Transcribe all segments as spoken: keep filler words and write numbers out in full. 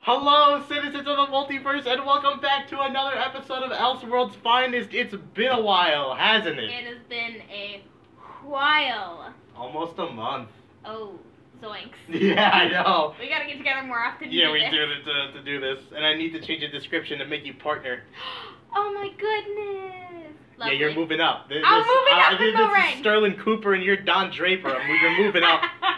Hello, citizens of the multiverse, and welcome back to another episode of Elseworlds Finest. It's been a while, hasn't it? It has been a while. Almost a month. Oh, zoinks. Yeah, I know. We gotta get together more often to Yeah, do we this. do to, to, to do this, and I need to change the description to make you partner. Oh my goodness. Lovely. Yeah, you're moving up. This, I'm moving uh, up in this the is ranks. Sterling Cooper, and you're Don Draper. I'm, you're moving up.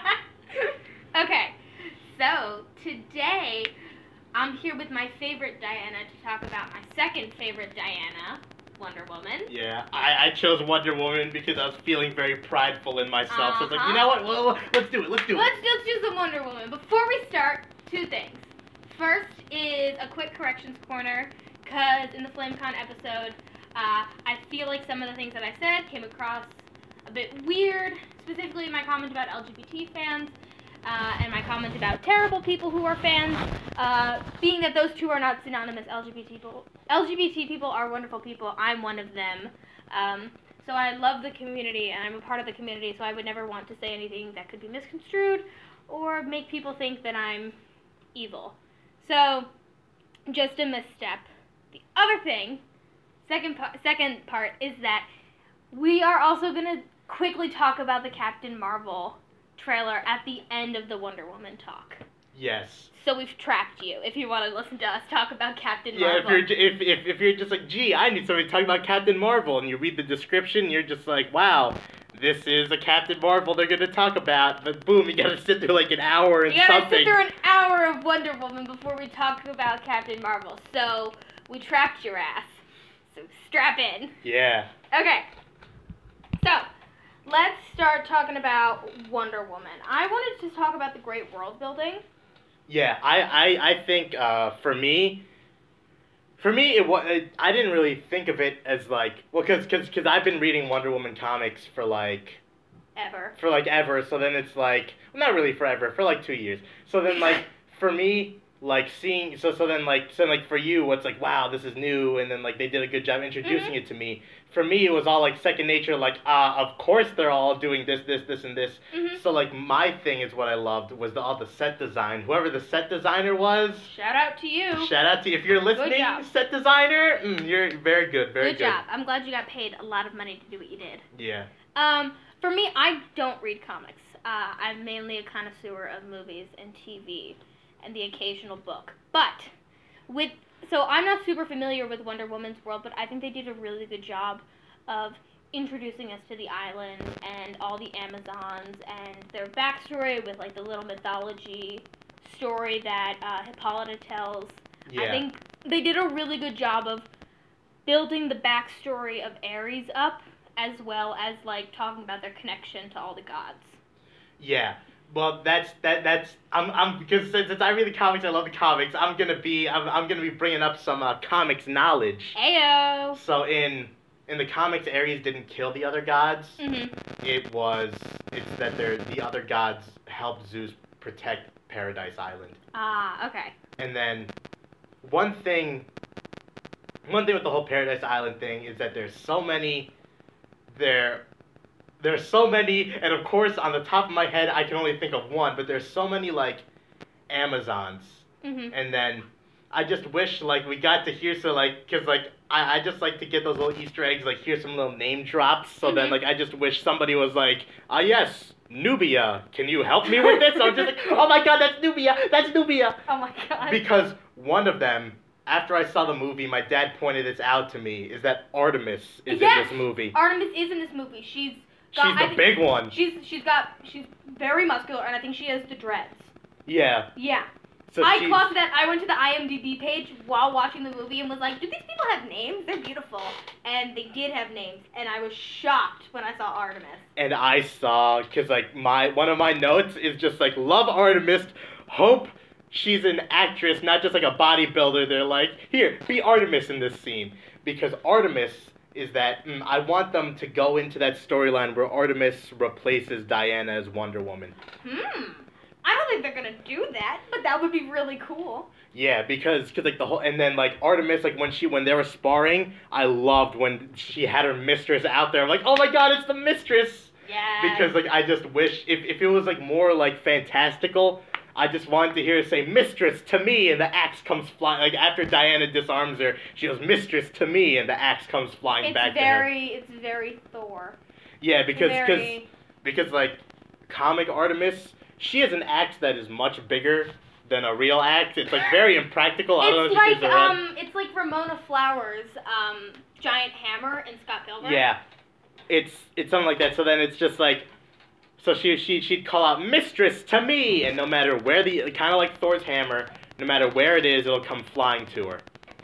Okay, so today I'm here with my favorite Diana to talk about my second favorite Diana, Wonder Woman. Yeah, I, I chose Wonder Woman because I was feeling very prideful in myself. So I was like, Uh-huh. you know what? Well, let's do it. Let's do it. Let's just do some Wonder Woman. Before we start, two things. First is a quick corrections corner, because in the FlameCon episode, uh, I feel like some of the things that I said came across a bit weird, specifically my comment about L G B T fans, uh, and my comment about terrible people who are fans, uh, being that those two are not synonymous. L G B T people, L G B T people are wonderful people. I'm one of them. Um, so I love the community, and I'm a part of the community, so I would never want to say anything that could be misconstrued or make people think that I'm evil. So, just a misstep. The other thing, second, pa- second part, is that we are also going to quickly talk about the Captain Marvel trailer at the end of the Wonder Woman talk. Yes. So we've trapped you if you want to listen to us talk about Captain Yeah, Marvel. if you're j- if, if if you're just like, gee, I need somebody to talk about Captain Marvel, and you read the description, you're just like, wow, this is a Captain Marvel they're gonna talk about. But boom, you gotta sit through like an hour and We gotta something. sit through an hour of Wonder Woman before we talk about Captain Marvel. So we trapped your ass. So strap in. Yeah. Okay. So let's start talking about Wonder Woman. I wanted to talk about the great world building. Yeah, I I I think uh, for me. For me, it was. I didn't really think of it as like, well, cause, cause, cause I've been reading Wonder Woman comics for like, Ever. for like ever. So then it's like, well, not really forever, for like two years. So then like, for me, like seeing, so so then like, so like for you, it's like, wow, this is new, and then like they did a good job introducing Mhm. it to me. For me, it was all like second nature. Like, uh, of course they're all doing this, this, this, and this. Mhm. So like my thing is what I loved was the, all the set design. Whoever the set designer was. Shout out to you. Shout out to you. If you're listening, job. set designer, mm, you're very good, very good. Good job. I'm glad you got paid a lot of money to do what you did. Yeah. Um, for me, I don't read comics. Uh, I'm mainly a connoisseur of movies and T V and the occasional book. But with so I'm not super familiar with Wonder Woman's world, but I think they did a really good job of introducing us to the island and all the Amazons and their backstory with like the little mythology story that uh, Hippolyta tells. Yeah. I think they did a really good job of building the backstory of Ares up, as well as like talking about their connection to all the gods. Yeah. Well, that's that. That's I'm I'm because since, since I read the comics, I love the comics. I'm gonna be I'm I'm gonna be bringing up some uh, comics knowledge. Ayo. So in in the comics, Ares didn't kill the other gods. Mhm. It was it's that they're the other gods helped Zeus protect Paradise Island. Ah, okay. And then one thing one thing with the whole Paradise Island thing is that there's so many there there's so many, and of course on the top of my head I can only think of one, but there's so many like Amazons. Mhm. And then I just wish like we got to hear so like cuz like I, I just like to get those little Easter eggs, like hear some little name drops. So then Mhm. like I just wish somebody was like, ah yes, Nubia, can you help me with this? So I'm just like, oh my god, that's Nubia, that's Nubia. Oh my god. Because one of them, after I saw the movie, my dad pointed this out to me, is that Artemis is Yes! in this movie. Artemis is in this movie. She's got, She's I the think- big one. She's she's got she's very muscular, and I think she has the dreads. Yeah. Yeah. So I she's, clocked that. I went to the I M D B page while watching the movie and was like, do these people have names? They're beautiful. And they did have names. And I was shocked when I saw Artemis. and I saw, cause like my one of my notes is just like love Artemis, hope she's an actress, not just like a bodybuilder. They're like, here, be Artemis in this scene, because Artemis is that mm, I want them to go into that storyline where Artemis replaces Diana as Wonder Woman. Hmm. I don't think they're gonna do that, but that would be really cool. Yeah, because cause like the whole and then like Artemis, like when she when they were sparring, I loved when she had her mistress out there. I'm like, oh my god, it's the mistress. Yeah. Because like I just wish if if it was like more like fantastical, I just wanted to hear her say "mistress" to me, and the axe comes flying. Like after Diana disarms her, she goes "mistress" to me, and the axe comes flying it's back very, to her. It's very Thor. Yeah, because because very... because like comic Artemis, she has an axe that is much bigger than a real axe. It's like very impractical. I don't It's know if like you guys um, it's like Ramona Flowers' um, giant hammer in Scott Pilgrim. Yeah, it's it's something like that. So then it's just like. So she she she'd call out "mistress" to me, and no matter where the kind of like Thor's hammer, no matter where it is, it'll come flying to her.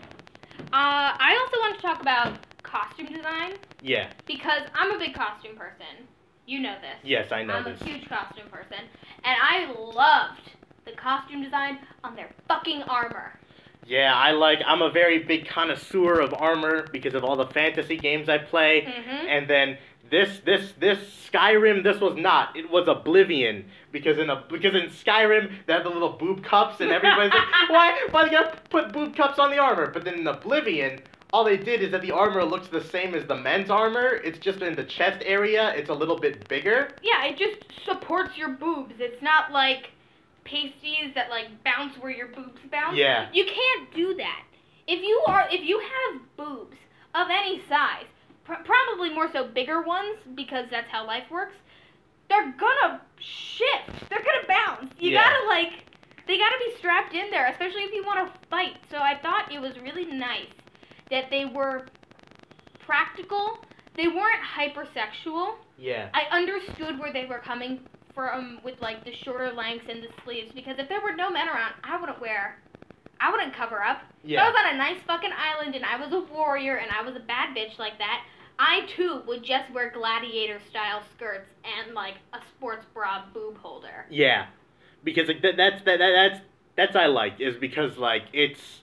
Uh, I also want to talk about costume design. Yeah. Because I'm a big costume person. You know this. Yes, I know I'm this. I'm a huge costume person, and I loved the costume design on their fucking armor. Yeah, I like. I'm a very big connoisseur of armor because of all the fantasy games I play, Mm-hmm. and then. This this this Skyrim this was not it was Oblivion because in a because in Skyrim they have the little boob cups and everybody's like why why they gotta put boob cups on the armor, but then in Oblivion all they did is that the armor looks the same as the men's armor. It's just in the chest area it's a little bit bigger. Yeah, it just supports your boobs. It's not like pasties that like bounce where your boobs bounce. Yeah. You can't do that. If you are if you have boobs of any size. Probably more so bigger ones because that's how life works. They're gonna shift. They're gonna bounce. You yeah. gotta like, they gotta be strapped in there, especially if you want to fight. So I thought it was really nice that they were practical. They weren't hypersexual. Yeah. I understood where they were coming from with like the shorter lengths and the sleeves because if there were no men around, I wouldn't wear. I wouldn't cover up. Yeah. If I was on a nice fucking island and I was a warrior and I was a bad bitch like that, I too would just wear gladiator style skirts and like a sports bra boob holder. Yeah, because like that, that's that, that that's that's I like is because like it's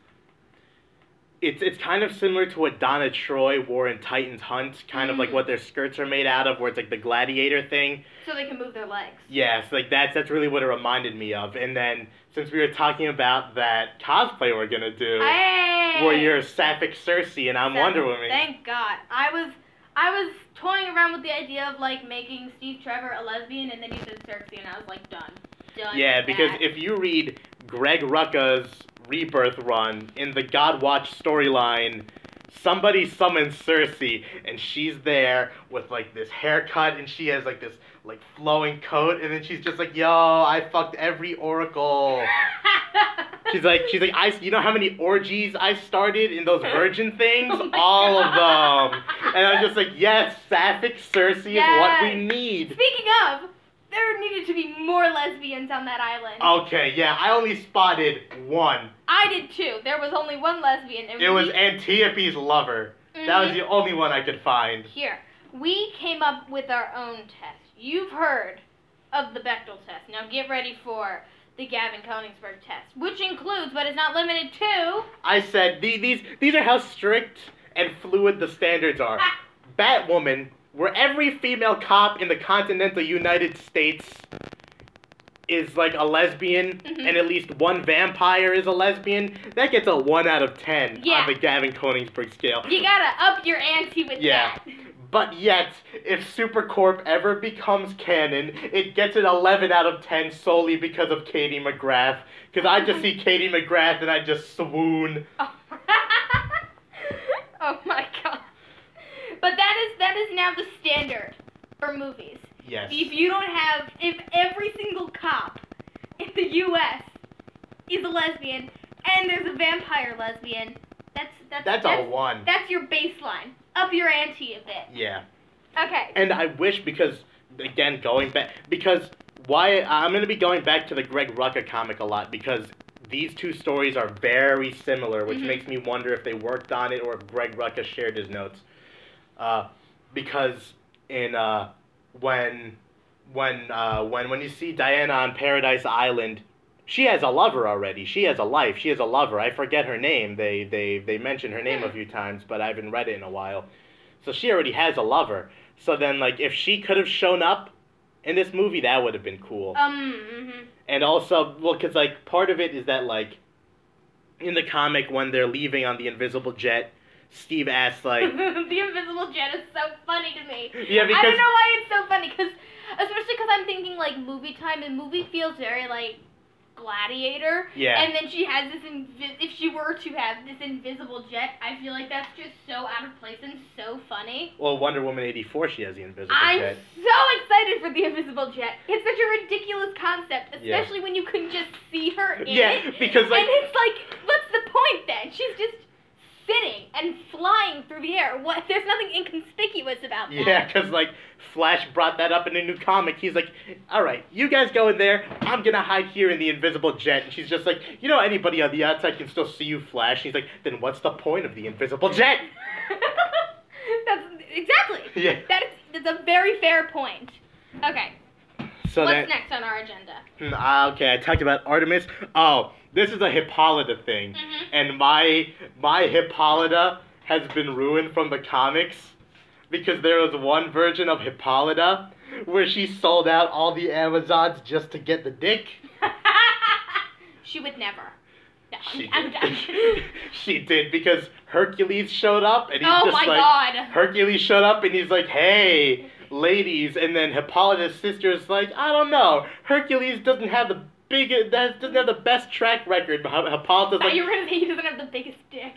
it's it's kind of similar to what Donna Troy wore in Titan's Hunt, kind mm. of like what their skirts are made out of, where it's like the gladiator thing. So they can move their legs. Yes, like that's that's really what it reminded me of. And then since we were talking about that cosplay we're gonna do, hey! where you're Sapphic Cersei and I'm That's, Wonder Woman. Thank God. I was I was toying around with the idea of like making Steve Trevor a lesbian, and then you said Cersei, and I was like, done, done. Yeah, with because that. if you read Greg Rucka's Rebirth run in the Godwatch storyline, somebody summons Cersei, and she's there with like this haircut, and she has like this like flowing coat, and then she's just like, "Yo, I fucked every oracle." She's like, she's like, I, you know how many orgies I started in those virgin things? Oh All God. of them. And I'm just like, yes, Sapphic Cersei yes. is what we need. Speaking of, there needed to be more lesbians on that island. Okay, yeah, I only spotted one. I did too. There was only one lesbian. And It we, was Antiope's lover. mm-hmm. That was the only one I could find. Here, we came up with our own test. You've heard of the Bechdel test. Now get ready for the Gavin Koenigsberg test, which includes, but is not limited to... I said, these, these, these are how strict and fluid the standards are. Batwoman, where every female cop in the continental United States is like a lesbian, mm-hmm. and at least one vampire is a lesbian, that gets a one out of ten yeah. on the Gavin Koenigsberg scale. You gotta up your ante with yeah. that. But yet, if Supercorp ever becomes canon, it gets an eleven out of ten solely because of Katie McGrath. Because I just see Katie McGrath and I just swoon. Oh. Oh my God. But that is that is now the standard for movies. Yes. If you don't have, if every single cop in the U S is a lesbian and there's a vampire lesbian, that's that's That's, that's a one. That's your baseline. Up your ante a bit. Yeah. Okay. And I wish because, again, going back, because why, I'm going to be going back to the Greg Rucka comic a lot because these two stories are very similar, which mm-hmm. makes me wonder if they worked on it or if Greg Rucka shared his notes. Uh, because in, uh, when, when, uh, when, when you see Diana on Paradise Island, she has a lover already. She has a life. She has a lover. I forget her name. They they they mention her name a few times, but I haven't read it in a while. So she already has a lover. So then, like, if she could have shown up in this movie, that would have been cool. Um. Mm-hmm. And also, well, because, like, part of it is that, like, in the comic, when they're leaving on the invisible jet, Steve asks, like... The invisible jet is so funny to me. Yeah, because... I don't know why it's so funny, because, especially because I'm thinking, like, movie time, and movie feels very, like, gladiator. Yeah. And then she has this, invi- if she were to have this invisible jet, I feel like that's just so out of place and so funny. Well, Wonder Woman eighty-four, she has the invisible I'm jet. so excited for the invisible jet. It's such a ridiculous concept, especially Yeah. when you can just see her in Yeah, it. because, like- And it's like, what's the point then? She's just sitting and flying through the air. What? There's nothing inconspicuous about that. Yeah, because, like, Flash brought that up in a new comic. He's like, all right, you guys go in there. I'm going to hide here in the invisible jet. And she's just like, you know, anybody on the outside can still see you, Flash. And he's like, then what's the point of the invisible jet? That's exactly. Yeah. That is, that's a very fair point. Okay. So What's then, next on our agenda? Hmm, ah, okay, I talked about Artemis. Oh, this is a Hippolyta thing. Mhm. And my my Hippolyta has been ruined from the comics because there was one version of Hippolyta where she sold out all the Amazons just to get the dick. She would never. No, She I'm, I'm, did. She did because Hercules showed up and he's Oh just my like God. Hercules showed up and he's like, "Hey, ladies," and then Hippolyta's sister's like, "I don't know. Hercules doesn't have the big that doesn't have the best track record." But Hippolyta's thought like, you were gonna say he doesn't have the biggest dick.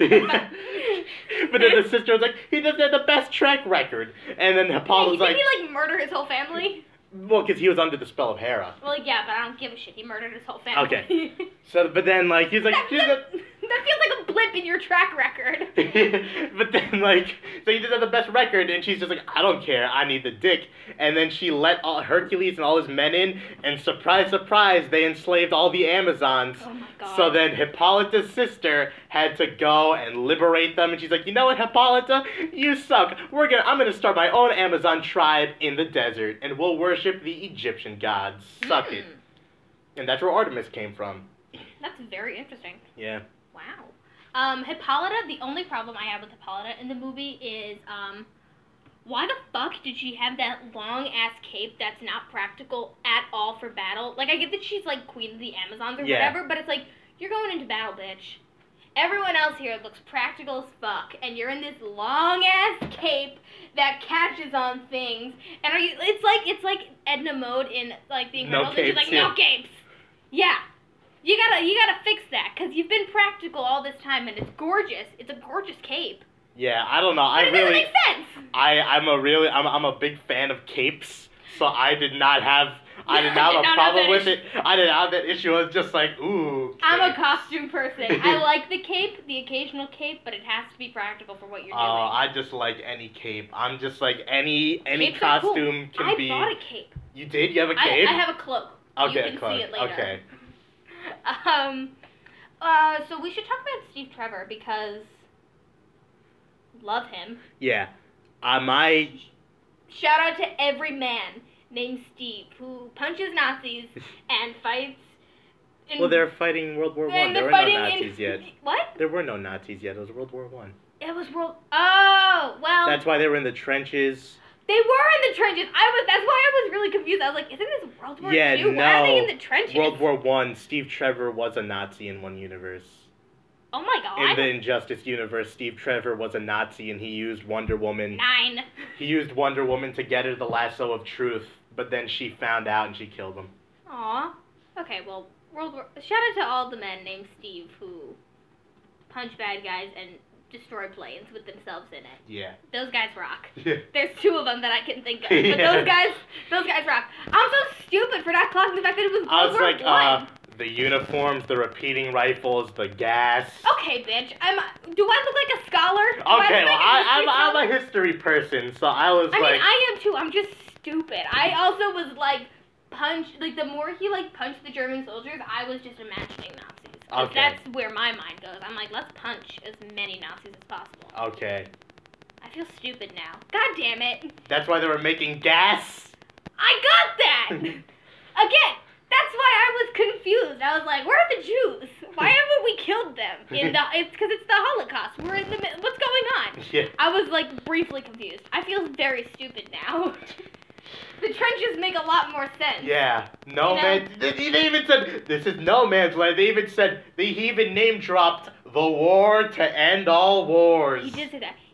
but then the sister was like, "He doesn't have the best track record," and then Yeah, Hippolyta's didn't like, he like murder his whole family? "Well, because he was under the spell of Hera." Well, yeah, but I don't give a shit. He murdered his whole family. Okay. So, but then like he's like, that, he's that, a, that feels like a blip in your track record. but then, like, so he just had the best record, and she's just like, I don't care, I need the dick. And then she let all Hercules and all his men in, and surprise, surprise, they enslaved all the Amazons. Oh my God. So then Hippolyta's sister had to go and liberate them, and she's like, you know what, Hippolyta, you suck. We're gonna, I'm gonna start my own Amazon tribe in the desert, and we'll worship the Egyptian gods. Suck Hmm. it. And that's where Artemis came from. That's very interesting. Yeah. Wow. Um, Hippolyta, the only problem I have with Hippolyta in the movie is, um, why the fuck did she have that long ass cape that's not practical at all for battle? Like, I get that she's like queen of the Amazons or Yeah. whatever, but it's like, you're going into battle, bitch. Everyone else here looks practical as fuck, and you're in this long ass cape that catches on things. And are you? It's like it's like Edna Mode in like The No Incredibles. and she's capes, like, yeah. no capes. Yeah. You gotta, you gotta fix that, because you've been practical all this time, and it's gorgeous. It's a gorgeous cape. Yeah, I don't know. But I it doesn't really, make sense. I, I'm a really, I'm, I'm a big fan of capes, so I did not have, I did not Did have not a have problem that with it. I didn't have that issue. I was just like, ooh. I'm a capes. costume person. I like the cape, the occasional cape, but it has to be practical for what you're Oh, doing. I just like any cape. I'm just like any any Capes are cool. costume can I be. bought a cape. You did? You have a I, cape? I have a cloak. Okay, You can close. see it later. Okay. Um, uh, so we should talk about Steve Trevor, because love him. Yeah. Uh, my Shout out to every man named Steve who punches Nazis and fights. In, well, they're fighting World War One. and There they're were no fighting Nazis in, yet. What? There were no Nazis yet. It was World War One. It was World. Oh well. That's why they were in the trenches. They were in the trenches. I was. That's why I was really confused. I was like, isn't this World War Yeah, Two? Why are they in no. the trenches? World War One. Steve Trevor was a Nazi in one universe. Oh my In god. the Injustice universe, Steve Trevor was a Nazi, and he used Wonder Woman. Nine. He used Wonder Woman to get her the lasso of truth, but then she found out and she killed him. Aw. Okay, well, World War. Shout out to all the men named Steve who punch bad guys and destroy planes with themselves in it. Yeah. Those guys rock. Yeah. There's two of them that I can think of, but Yeah. those guys, those guys rock. I'm so stupid for not clocking the fact that it was I World was War like, One. uh, the uniforms, the repeating rifles, the gas. Okay, bitch. I'm. Do I look like a scholar? Do I look Okay, well, like a I, history I'm, I'm scholar? a history person, so I was I like, mean, I am too. I'm just stupid. I also was like punch. Like the more he like punched the German soldiers, I was just imagining Nazis. 'Cause Okay. That's where my mind goes. I'm like, let's punch as many Nazis as possible. okay. I feel stupid now. God damn it! That's why they were making gas. I got that again. That's why I was confused. I was like, where are the Jews? Why haven't we killed them? In the it's because it's the Holocaust. We're in the mid- what's going on? Yeah. I was like briefly confused. I feel very stupid now. The trenches make a lot more sense. Yeah, no You know? man. They, they even said this is no man's land. They even said they he even name dropped the war to end all wars. He did say that.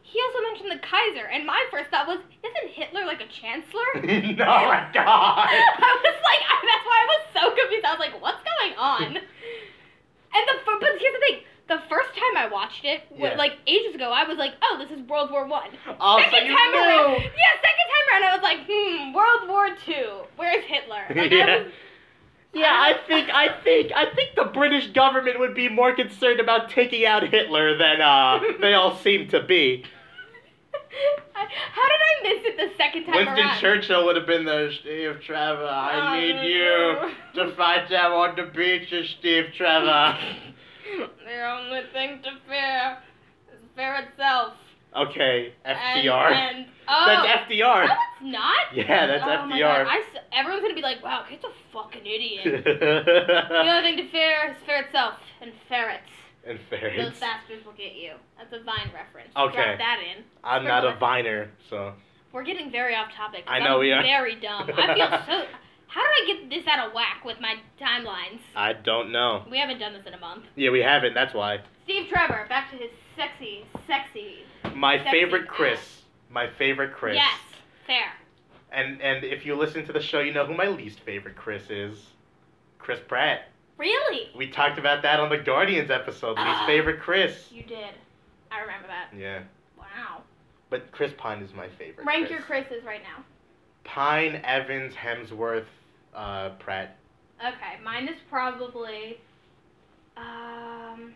he also mentioned the Kaiser, and my first thought was, isn't Hitler like a chancellor? No, my God. I was like, I, that's why I was so confused. I was like, what's going on? And the fir- but here's the thing. The first time I watched it, Yeah. like ages ago, I was like, oh, this is World War One. Oh, so Second you time knew. around, yeah, second time around, I was like, hmm, World War Two. Where's Hitler? Like, Yeah. I was, Yeah, I think I think I think the British government would be more concerned about taking out Hitler than uh they all seem to be. I, how did I miss it the second time Winston around? Churchill would have been there, Steve Trevor. I Oh, need you to fight them on the beaches, Steve Trevor. The only thing to fear is fear itself. Okay, F D R. And, and, oh, That's F D R. No, it's not. Yeah, that's oh F D My R. God. I s- everyone's gonna be like, wow, kid's a fucking idiot. The only thing to fear is fear itself and ferrets. And Those ferrets. bastards will get you. That's a Vine reference. Okay. Drop that in. I'm not a Sprinkle it. Viner, so. We're getting very off topic. 'cause I know I'm we are. Very dumb. I feel so. How did I get this out of whack with my timelines? I don't know. We haven't done this in a month. Yeah, we haven't, that's why. Steve Trevor, back to his sexy, sexy. My Sexy favorite Chris. ass. My favorite Chris. Yes, fair. And and if you listen to the show, you know who my least favorite Chris is. Chris Pratt. Really? We talked about that on the Guardians episode. Least Ah. favorite Chris. You did. I remember that. Yeah. Wow. But Chris Pine is my favorite. Rank Chris. your Chris's right now. Pine, Evans, Hemsworth, uh, Pratt. Okay, mine is probably. Um.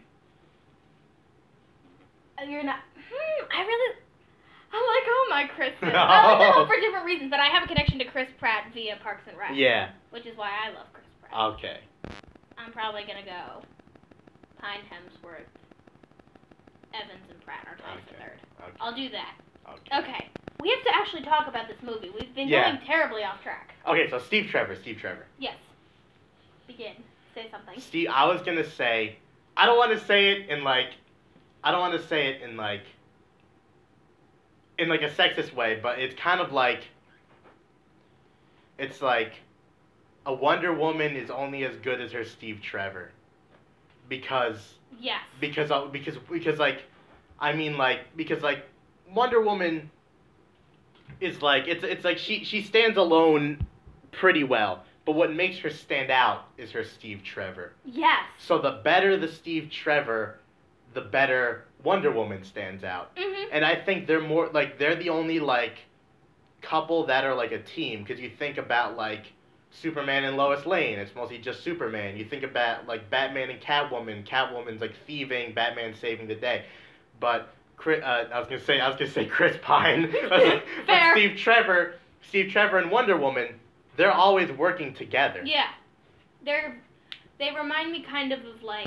You're not. Hmm, I really. I like all my Chris's. I like them all for different reasons, but I have a connection to Chris Pratt via Parks and Rec. Yeah. Which is why I love Chris Pratt. Okay. I'm probably gonna go Pine, Hemsworth, Evans, and Pratt are tied for Okay. third. Okay. I'll do that. Okay. Okay. We have to actually talk about this movie. We've been Yeah. going terribly off track. Okay, so Steve Trevor, Steve Trevor. Yes. Begin. Say something. Steve, I was gonna say, I don't want to say it in like, I don't want to say it in like, in like a sexist way, but it's kind of like, it's like, a Wonder Woman is only as good as her Steve Trevor, because, Yes. because, uh, because, because like, I mean like, because like, Wonder Woman is like, it's it's like she she stands alone pretty well. But what makes her stand out is her Steve Trevor. Yes. So the better the Steve Trevor, the better Wonder Woman stands out. Mhm. And I think they're more like they're the only like couple that are like a team, because you think about like Superman and Lois Lane, it's mostly just Superman. You think about like Batman and Catwoman, Catwoman's like thieving, Batman saving the day. But Chris, uh, I was gonna say I was gonna say Chris Pine, but Fair. Steve Trevor, Steve Trevor and Wonder Woman, they're always working together. Yeah. They're they remind me kind of of like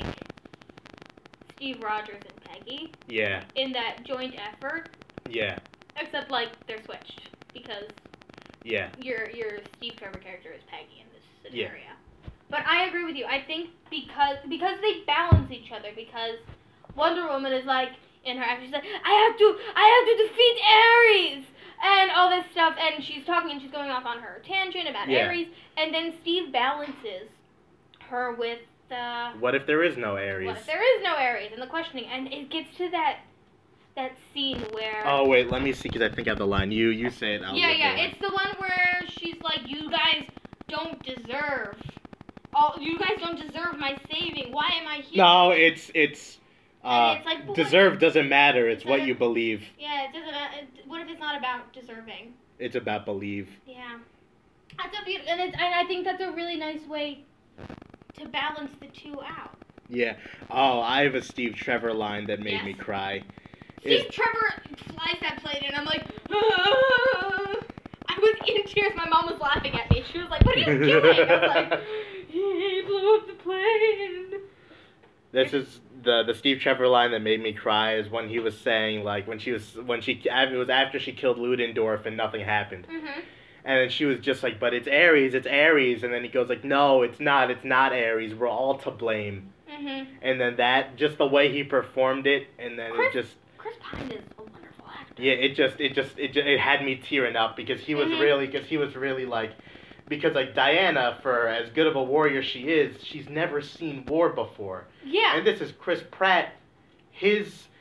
Steve Rogers and Peggy Yeah, in that joint effort, yeah, except like they're switched because yeah. your your Steve Trevor character is Peggy in this Yeah. scenario. But I agree with you. I think because because they balance each other, because Wonder Woman is like in her act, she's like, I have to I have to defeat Ares and all this stuff, and she's talking and she's going off on her tangent about Yeah. Ares, and then Steve balances her with the What if there is no Ares? what if there is no Ares and the questioning, and it gets to that that scene where Oh wait, let me see, because I think I have the line. You you say it. I'll yeah, look yeah, it up. it's the one where she's like, you guys don't deserve, all you guys don't deserve my saving. Why am I here? No, it's it's. Uh, And it's like, but what- deserve doesn't matter. It's It's what not- you believe. Yeah, it doesn't. Uh, it- what if it's not about deserving? It's about believe. Yeah, that's a beautiful, and, it's, and I think that's a really nice way to balance the two out. Yeah. Oh, I have a Steve Trevor line that made Yes. me cry. Steve Is- Trevor flies that plane, and I'm like, "Ah." I was in tears. My mom was laughing at me. She was like, "What are you doing?" I was like, "He blew up the plane." This is the the Steve Trevor line that made me cry is when he was saying like when she was when she it was after she killed Ludendorff and nothing happened, Mhm. and then she was just like, but it's Ares, it's Ares, and then he goes like, no, it's not, it's not Ares, we're all to blame. Mhm. And then that just the way he performed it, and then Chris- it just Chris Pine is a wonderful actor. yeah, it just it just it just, it had me tearing up because he was Mhm. really because he was really like because like Diana, for as good of a warrior she is, she's never seen war before. Yeah. And this is Chris Pratt. His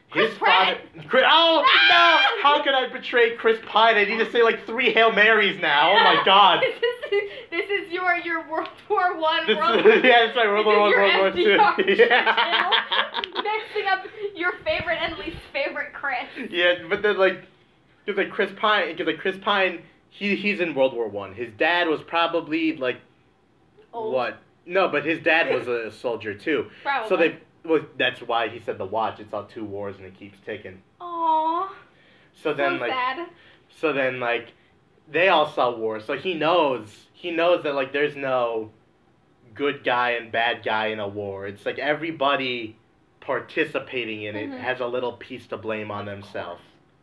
Chris His Pratt. father. Chris, oh no! How could I betray Chris Pine? I need to say like three Hail Marys now. Oh my God. This is this is your your World War One. This World is, War yeah, that's right. World War One, your World War F D R Two. Yeah. channel, mixing up your favorite and least favorite Chris. Yeah, but then like, because like Chris Pine, because like Chris Pine, he he's in World War One. His dad was probably like, Old. what? No, but his dad was a soldier too. Probably. So they, well, that's why he said the watch. It's on two wars and it keeps ticking. Aww. So then so like, sad. so then like, they all saw war. So he knows, he knows that like there's no good guy and bad guy in a war. It's like everybody participating in it Mhm. has a little piece to blame on themselves.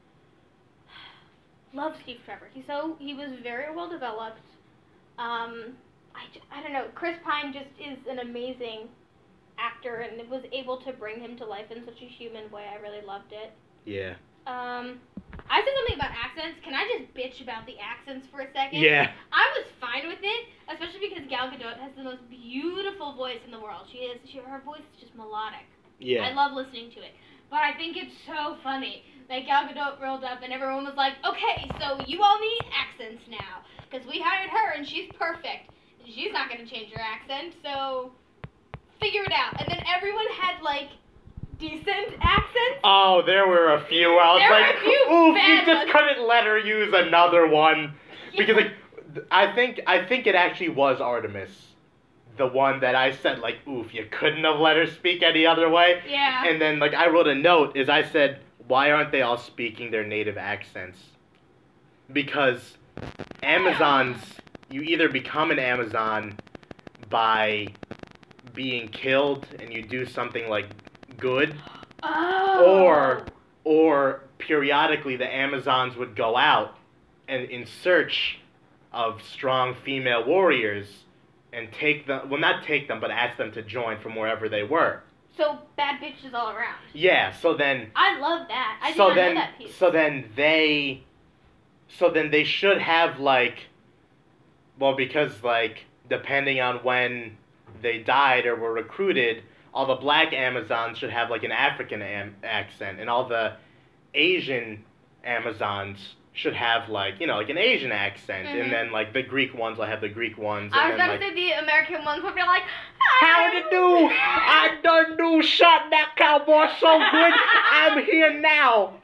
Love Steve Trevor. He's so he was very well developed. Um, I, j- I don't know. Chris Pine just is an amazing actor and was able to bring him to life in such a human way. I really loved it. Yeah. Um, I said something about accents. Can I just bitch about the accents for a second? Yeah. I was fine with it, especially because Gal Gadot has the most beautiful voice in the world. She is. She, her voice is just melodic. Yeah. I love listening to it. But I think it's so funny. Like, Gal Gadot rolled up and everyone was like, okay, so you all need accents now. Because we hired her and she's perfect. And she's not going to change her accent, so figure it out. And then everyone had, like, decent accents. Oh, there were a few. I was There were like, a few oof, bad you just ones. couldn't let her use another one. Because, Yeah. like, th- I think, I think it actually was Artemis. The one that I said, like, oof, you couldn't have let her speak any other way. Yeah. And then, like, I wrote a note, is I said, why aren't they all speaking their native accents? Because Amazons, you either become an Amazon by being killed and you do something, like, good, Oh. or or periodically the Amazons would go out and in search of strong female warriors and take them, well, not take them, but ask them to join from wherever they were. So bad bitches all around. Yeah, so then I love that. I did so not then know that piece. so then they so then they should have like, well, because like depending on when they died or were recruited, all the black Amazons should have like an African am- accent, and all the Asian Amazons should have like, you know, like an Asian accent, Mhm. and then like the Greek ones will have the Greek ones. I and was then, gonna like, say the American ones would be like, how to do? I done do shot that cowboy so good. I'm here now.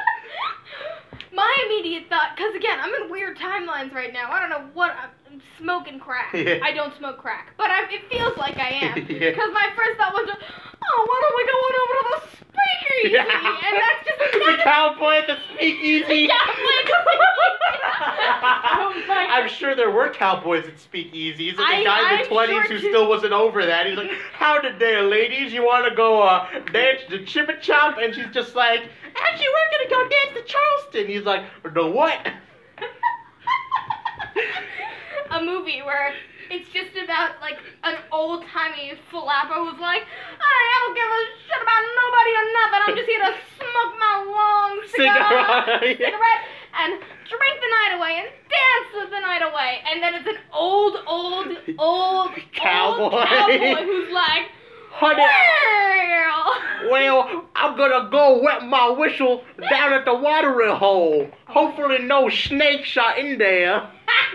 My immediate thought, because again, I'm in weird timelines right now. I don't know what I'm smoking crack. Yeah. I don't smoke crack, but I, it feels like I am. Because Yeah. my first thought was, oh, why don't we go on over to the speakeasy? Yeah. And that's just The cowboy at the speakeasy. Oh my I'm God. sure there were cowboys at speakeasies, and the I- guy in the I'm twenties sure who too. still wasn't over that. He's like, "How the day, ladies? You want to go uh, dance to Chimichop?" And she's just like, "Actually, we're gonna go dance to Charleston." He's like, "The what?" A movie where it's just about like an old timey flapper who's like, I don't give a shit about nobody or nothing. I'm just here to smoke my long cigar, Cigarette. cigarette and drink the night away and dance with the night away. And then it's an old, old, old Cowboy. old cowboy who's like, Honey, well. well, I'm gonna go wet my whistle down at the watering hole. Hopefully, no snakes are in there.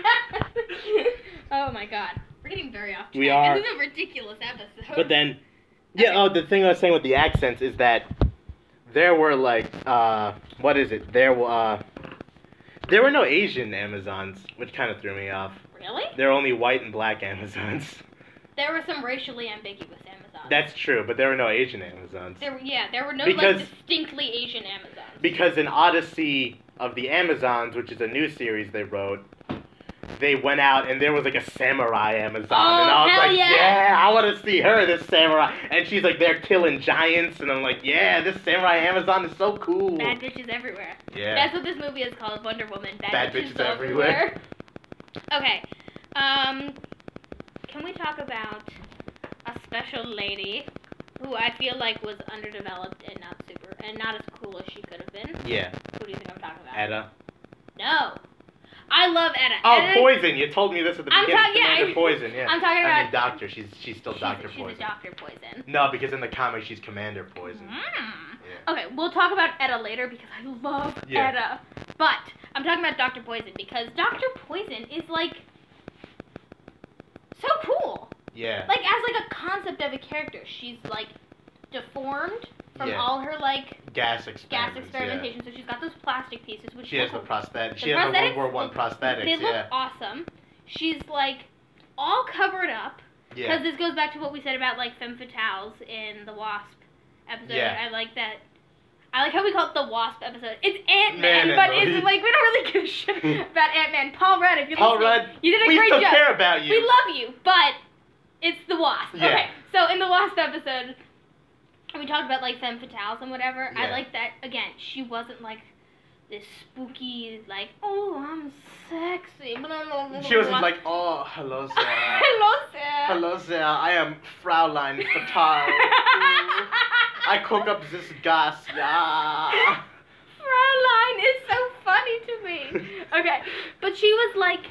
Oh my God, we're getting very off track. We are. This is a ridiculous episode. But then, yeah. Oh, the thing I was saying with the accents is that there were like, uh, what is it? There were, uh, there were no Asian Amazons, which kind of threw me off. Really? There were only white and black Amazons. There were some racially ambiguous Amazons. That's true, but there were no Asian Amazons. There were, yeah, there were no Because- like distinctly Asian Amazons. Because in Odyssey of the Amazons, which is a new series they wrote, they went out and there was like a samurai Amazon, Oh, and I was hell like, yeah. I want to see her, this samurai. And she's like, they're killing giants, and I'm like, yeah, this samurai Amazon is so cool. Bad bitches everywhere. Yeah. That's what this movie is called, Wonder Woman. Bad, Bad bitches, bitches everywhere. everywhere. Okay. Um, can we talk about a special lady who I feel like was underdeveloped and not super and not as cool as she could have been? Yeah. Who do you think I'm talking about? Etta. No. I love Etta. Oh, Etta, Poison. You told me this at the I'm beginning. talk- yeah, Commander I- Poison, yeah. I'm talking I about- mean, Doctor. She's she's still she's, Doctor she's Poison. a Doctor Poison. No, because in the comics she's Commander Poison. Mm. Yeah. Okay, we'll talk about Etta later because I love Yeah. Etta. But I'm talking about Doctor Poison because Doctor Poison is like so cool. Yeah. Like as like a concept of a character, she's like deformed from Yeah. all her like Gas gas experiments. experimentation. So she's got those plastic pieces, Yeah. which She has look the prosthetic. She The has the prosthetics World War One look- prosthetics. They look yeah. awesome. She's like all covered up because Yeah. this goes back to what we said about like femme fatales in the Wasp episode. Yeah. I like that. I like how we call it the Wasp episode. It's Ant Man Man, and but Loki. it's like we don't really give a shit about Ant Man. Paul Rudd, if you're Paul listening, Rudd, you did a we great still job. care about you. We love you, but it's the Wasp. Yeah. Okay, so in the Wasp episode, we talked about like femme fatales and whatever. I Yeah. like that. Again, she wasn't like this spooky, like, oh, I'm sexy. Blah, blah, blah, She wasn't blah. like, oh, hello, sir. Hello, sir. Hello, sir. I am Fraulein Fatal. Ooh, I cook up this gas. Yeah. Fraulein is so funny to me. Okay, but she was like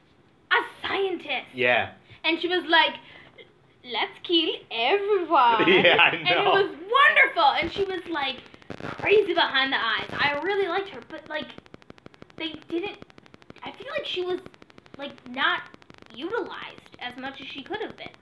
a scientist. Yeah. And she was like, let's kill everyone. Yeah, I And it know. was wonderful. And she was like crazy behind the eyes. I really liked her, but like they didn't. I feel like she was like not utilized as much as she could have been.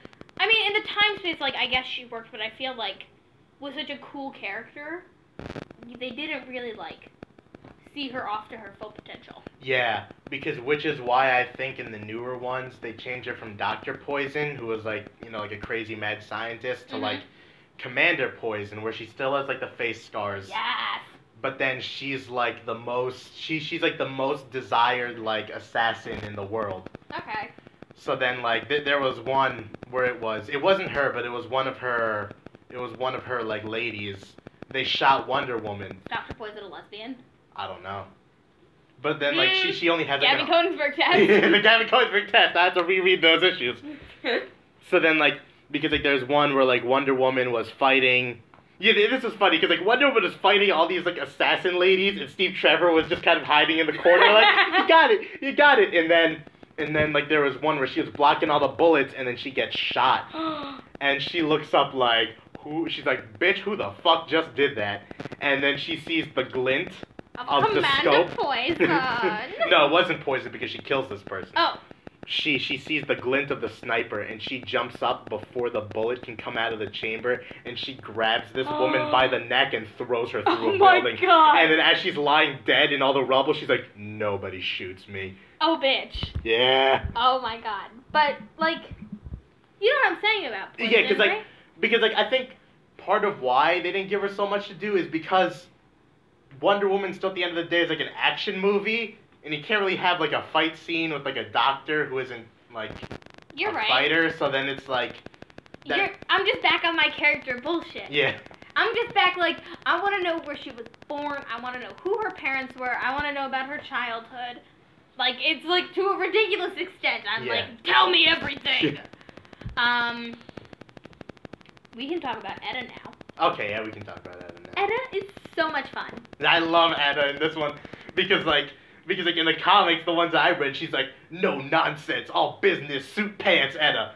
I mean, in the time space, like I guess she worked, but I feel like with such a cool character, they didn't really like see her off to her full potential. Yeah, because which is why I think in the newer ones they changed her from Doctor Poison, who was like, you know, like a crazy mad scientist, to Mhm. like Commander Poison, where she still has like the face scars. Yes. But then she's like the most she she's like the most desired like assassin in the world. Okay. So then like th- there was one where it was it wasn't her, but it was one of her it was one of her like ladies. They shot Wonder Woman. Doctor Poison a lesbian? I don't know. But then like she Mm, she only has like Gabby a, Koenigsberg the test. Gavin Koenigsberg test. I have to reread those issues. So then, like, because like there's one where like Wonder Woman was fighting. Yeah, this is funny because like Wonder Woman was fighting all these like assassin ladies, and Steve Trevor was just kind of hiding in the corner, like, you got it, you got it. And then, and then like there was one where she was blocking all the bullets, and then she gets shot, and she looks up like, who? She's like, bitch, who the fuck just did that? And then she sees the glint Of of the Commander scope. Poison. No, it wasn't poison because she kills this person. Oh. She she sees the glint of the sniper and she jumps up before the bullet can come out of the chamber and she grabs this woman by the neck and throws her through Oh a my building. God. And then as she's lying dead in all the rubble, she's like, nobody shoots me. Oh, bitch. Yeah. Oh my god. But, like, you know what I'm saying about Poison, Yeah, because like right? because like I think part of why they didn't give her so much to do is because Wonder Woman still at the end of the day is like an action movie. And you can't really have like a fight scene with like a doctor who isn't like You're a right. fighter. So then it's like, that- You're, I'm just back on my character bullshit. yeah, I'm just back, like, I want to know where she was born. I want to know who her parents were. I want to know about her childhood. Like, it's, like, to a ridiculous extent. I'm Yeah. like, tell me everything. Yeah. Um, we can talk about Etta now. Okay, yeah, we can talk about that in now. Etta is so much fun. I love Etta in this one because like because like in the comics, the ones I read, she's like, no nonsense, all business, suit pants, Etta.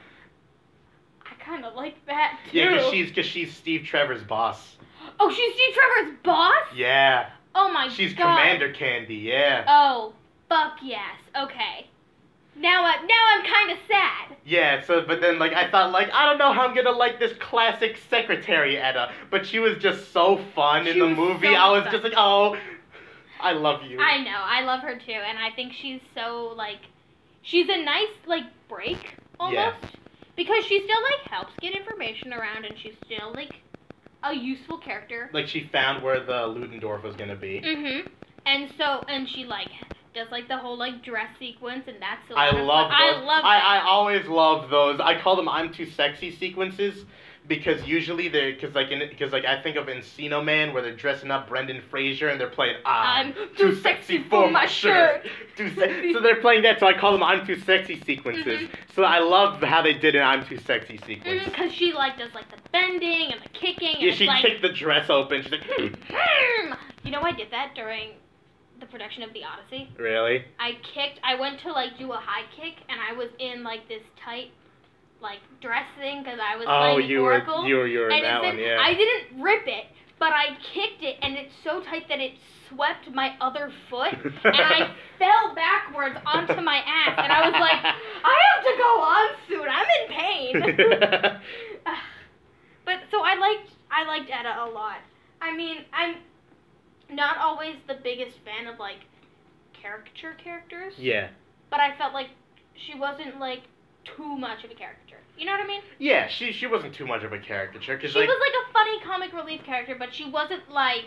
I kind of like that, too. Yeah, because she's because she's Steve Trevor's boss. Oh, she's Steve Trevor's boss? Yeah, Oh, my she's God. Commander Candy. Yeah. Oh, fuck yes. Okay. Now, I, now I'm kind of sad. Yeah, so, but then, like, I thought, like, I don't know how I'm gonna like this classic secretary Etta, but she was just so fun in She the was movie. so I was fun. just like, oh, I love you. I know. I love her too, and I think she's so like, she's a nice like break almost Yeah. because she still like helps get information around, and she's still like a useful character. Like, she found where the Ludendorff was gonna be. Mhm. And so, and she like does like the whole like dress sequence, and that's a I lot of love fun. those. I love. I, that. I always love those. I call them "I'm too sexy" sequences because usually they're because like in because like I think of Encino Man where they're dressing up Brendan Fraser and they're playing I'm, I'm too sexy for my shirt. Too se- so they're playing that. So I call them "I'm too sexy" sequences. Mhm. So I love how they did an "I'm too sexy" sequence. Because she like does like the bending and the kicking, and Yeah, it's she like, kicked the dress open. She's like, hmm. "Hmm." You know, I did that during the production of the Odyssey. Really? I kicked. I went to like do a high kick, and I was in like this tight, like dress thing because I was Oh, playing you Oracle. were you were you were in and that it's one, in- yeah. I didn't rip it, but I kicked it, and it's so tight that it swept my other foot, and I fell backwards onto my ass, and I was like, I have to go on soon. I'm in pain. But so I liked I liked Etta a lot. I mean, I'm not always the biggest fan of like caricature characters. Yeah. But I felt like she wasn't like too much of a caricature. You know what I mean? Yeah, she she wasn't too much of a caricature because She like was like a funny comic relief character, but she wasn't like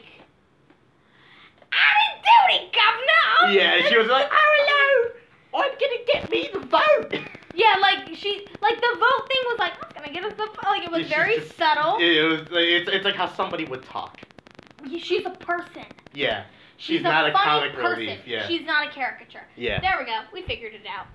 I'm in duty, governor. yeah, she was like, oh hello, I'm gonna get me the vote. Yeah, like she like the vote thing was like I'm gonna get us the vote. Like it was She's very just- subtle. It was like, it's it's like how somebody would talk. She's a person. Yeah, she's, She's not a a, funny comic person. relief. Yeah. She's not a caricature. yeah. There we go. We figured it out.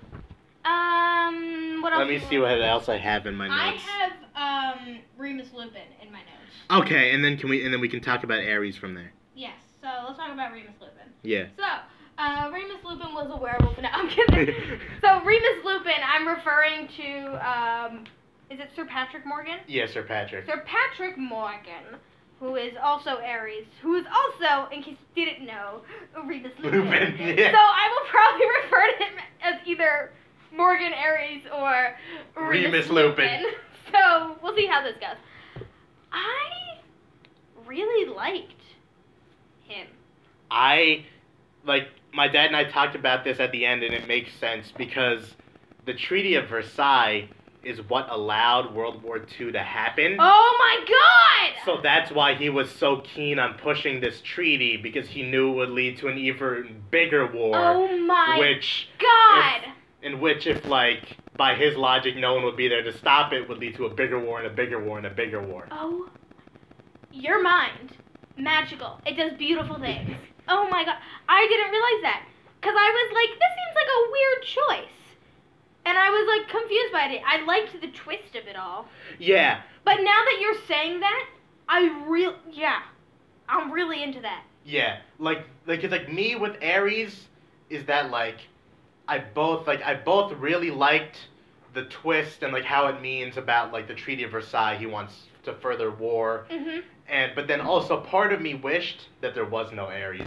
Um, what else? Let me do see you what want? else I have in my I notes. have um, Remus Lupin in my notes. Okay, and then can we and then we can talk about Ares from there. Yes, so let's talk about Remus Lupin. Yeah. So, uh, Remus Lupin was a werewolf. No, I'm kidding. So, Remus Lupin, I'm referring to, um, is it Sir Patrick Morgan? Yeah, Sir Patrick. Sir Patrick Morgan, who is also Ares, who is also, in case you didn't know, Remus Lupin. Lupin, yeah. So, I will probably refer to him as either Morgan Ares or Remus, Remus Lupin. So, we'll see how this goes. I really liked him. I, like, my dad and I talked about this at the end, and it makes sense because the Treaty of Versailles is what allowed World War Two to happen. Oh my god! So that's why he was so keen on pushing this treaty, because he knew it would lead to an even bigger war. Oh my which, god! if- in which, if, like, by his logic, no one would be there to stop it, would lead to a bigger war and a bigger war and a bigger war. Oh, your mind, magical. It does beautiful things. Oh my god, I didn't realize that. Because I was like, this seems like a weird choice. And I was like confused by it. I liked the twist of it all. Yeah. But now that you're saying that, I real yeah, I'm really into that. Yeah, like, like, it's like me with Ares is that, like, I both, like, I both really liked the twist and, like, how it means about, like, the Treaty of Versailles. He wants to further war. Mhm. And, but then also part of me wished that there was no Ares.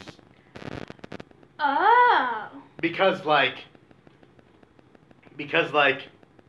Oh. Because, like, because, like,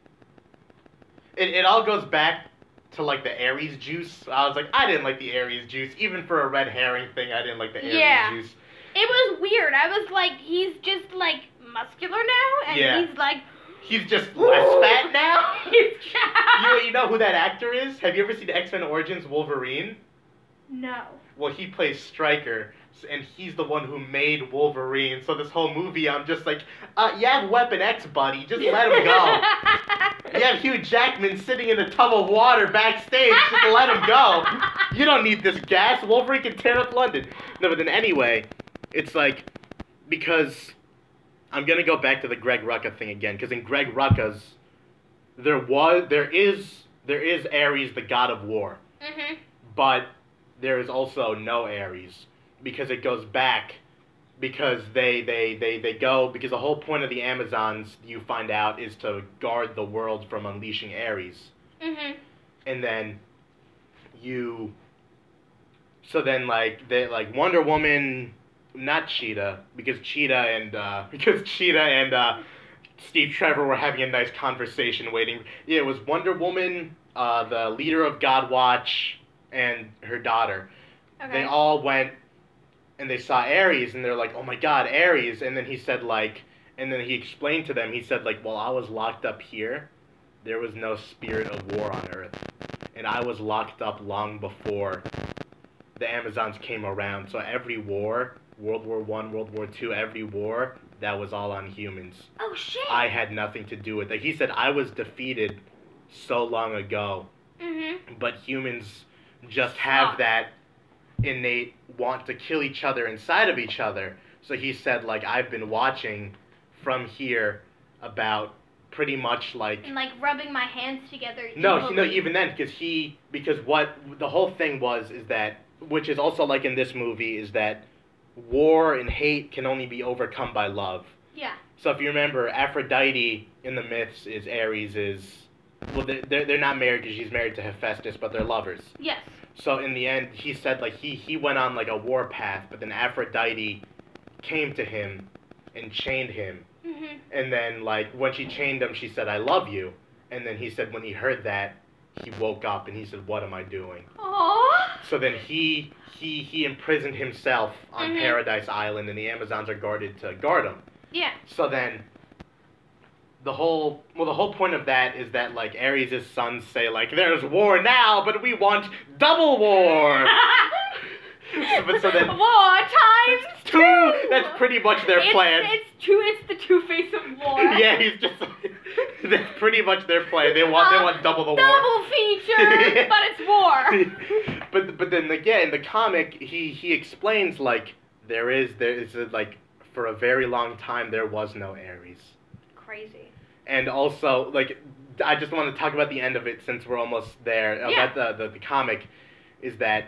it, it all goes back to, like, the Ares juice. I was like, I didn't like the Ares juice. Even for a red herring thing, I didn't like the Ares Yeah. juice. It was weird. I was like, he's just like muscular now, and Yeah. he's like, He's just less fat now. he's You, you know who that actor is? Have you ever seen X-Men Origins Wolverine? No. Well, he plays Stryker, s- and he's the one who made Wolverine. So this whole movie, I'm just like, uh, you have Weapon X, buddy. Just let him go. You have Hugh Jackman sitting in a tub of water backstage. Just let him go. You don't need this gas. Wolverine can tear up London. No, but then anyway, it's like, because I'm gonna go back to the Greg Rucka thing again, because in Greg Rucka's, there was, there is, there is Ares, the god of war, Mhm. but there is also no Ares, because it goes back, because they, they, they, they go, because the whole point of the Amazons, you find out, is to guard the world from unleashing Ares. Mhm. And then you, so then like, they, like Wonder Woman, not Cheetah, because Cheetah and, uh, because Cheetah and, uh, Steve Trevor were having a nice conversation waiting. Yeah, it was Wonder Woman, uh, the leader of Godwatch, and her daughter. Okay. They all went and they saw Ares, and they're like, oh my god, Ares. And then he said, like, and then he explained to them, he said, like, while I was locked up here, there was no spirit of war on Earth. And I was locked up long before the Amazons came around. So every war, World War One, World War Two, every war, that was all on humans. Oh shit. I had nothing to do with it. He said, I was defeated so long ago, Mhm. but humans just have Fuck. that innate want to kill each other inside of each other. So he said, like, I've been watching from here about pretty much like And like rubbing my hands together. no, he, no, evilly. even then, because he, because what the whole thing was is that, which is also like in this movie, is that war and hate can only be overcome by love. Yeah. So if you remember, Aphrodite in the myths is Ares is, well, they're, they're not married because she's married to Hephaestus, but they're lovers. Yes. So in the end, he said, like, he, he went on, like, a war path, but then Aphrodite came to him and chained him. Mhm. And then, like, when she chained him, she said, I love you. And then he said when he heard that, he woke up and he said, what am I doing? Aww. So then he he he imprisoned himself on Mhm. Paradise Island, and the Amazons are guarded to guard him. Yeah. So then, the whole well, the whole point of that is that like Ares' sons say like, "There's war now, but we want double war." so, but so then war times two. two. That's pretty much their it's, plan. It's two. It's the two face of war. yeah, he's just. That's pretty much their plan. They want they Uh, want double the war. Double feature, but it's war. but but then again, in the comic, he he explains like there is there is a, like for a very long time there was no Ares. Crazy. And also, like, I just want to talk about the end of it since we're almost there. Yeah. About the, the, the comic, is that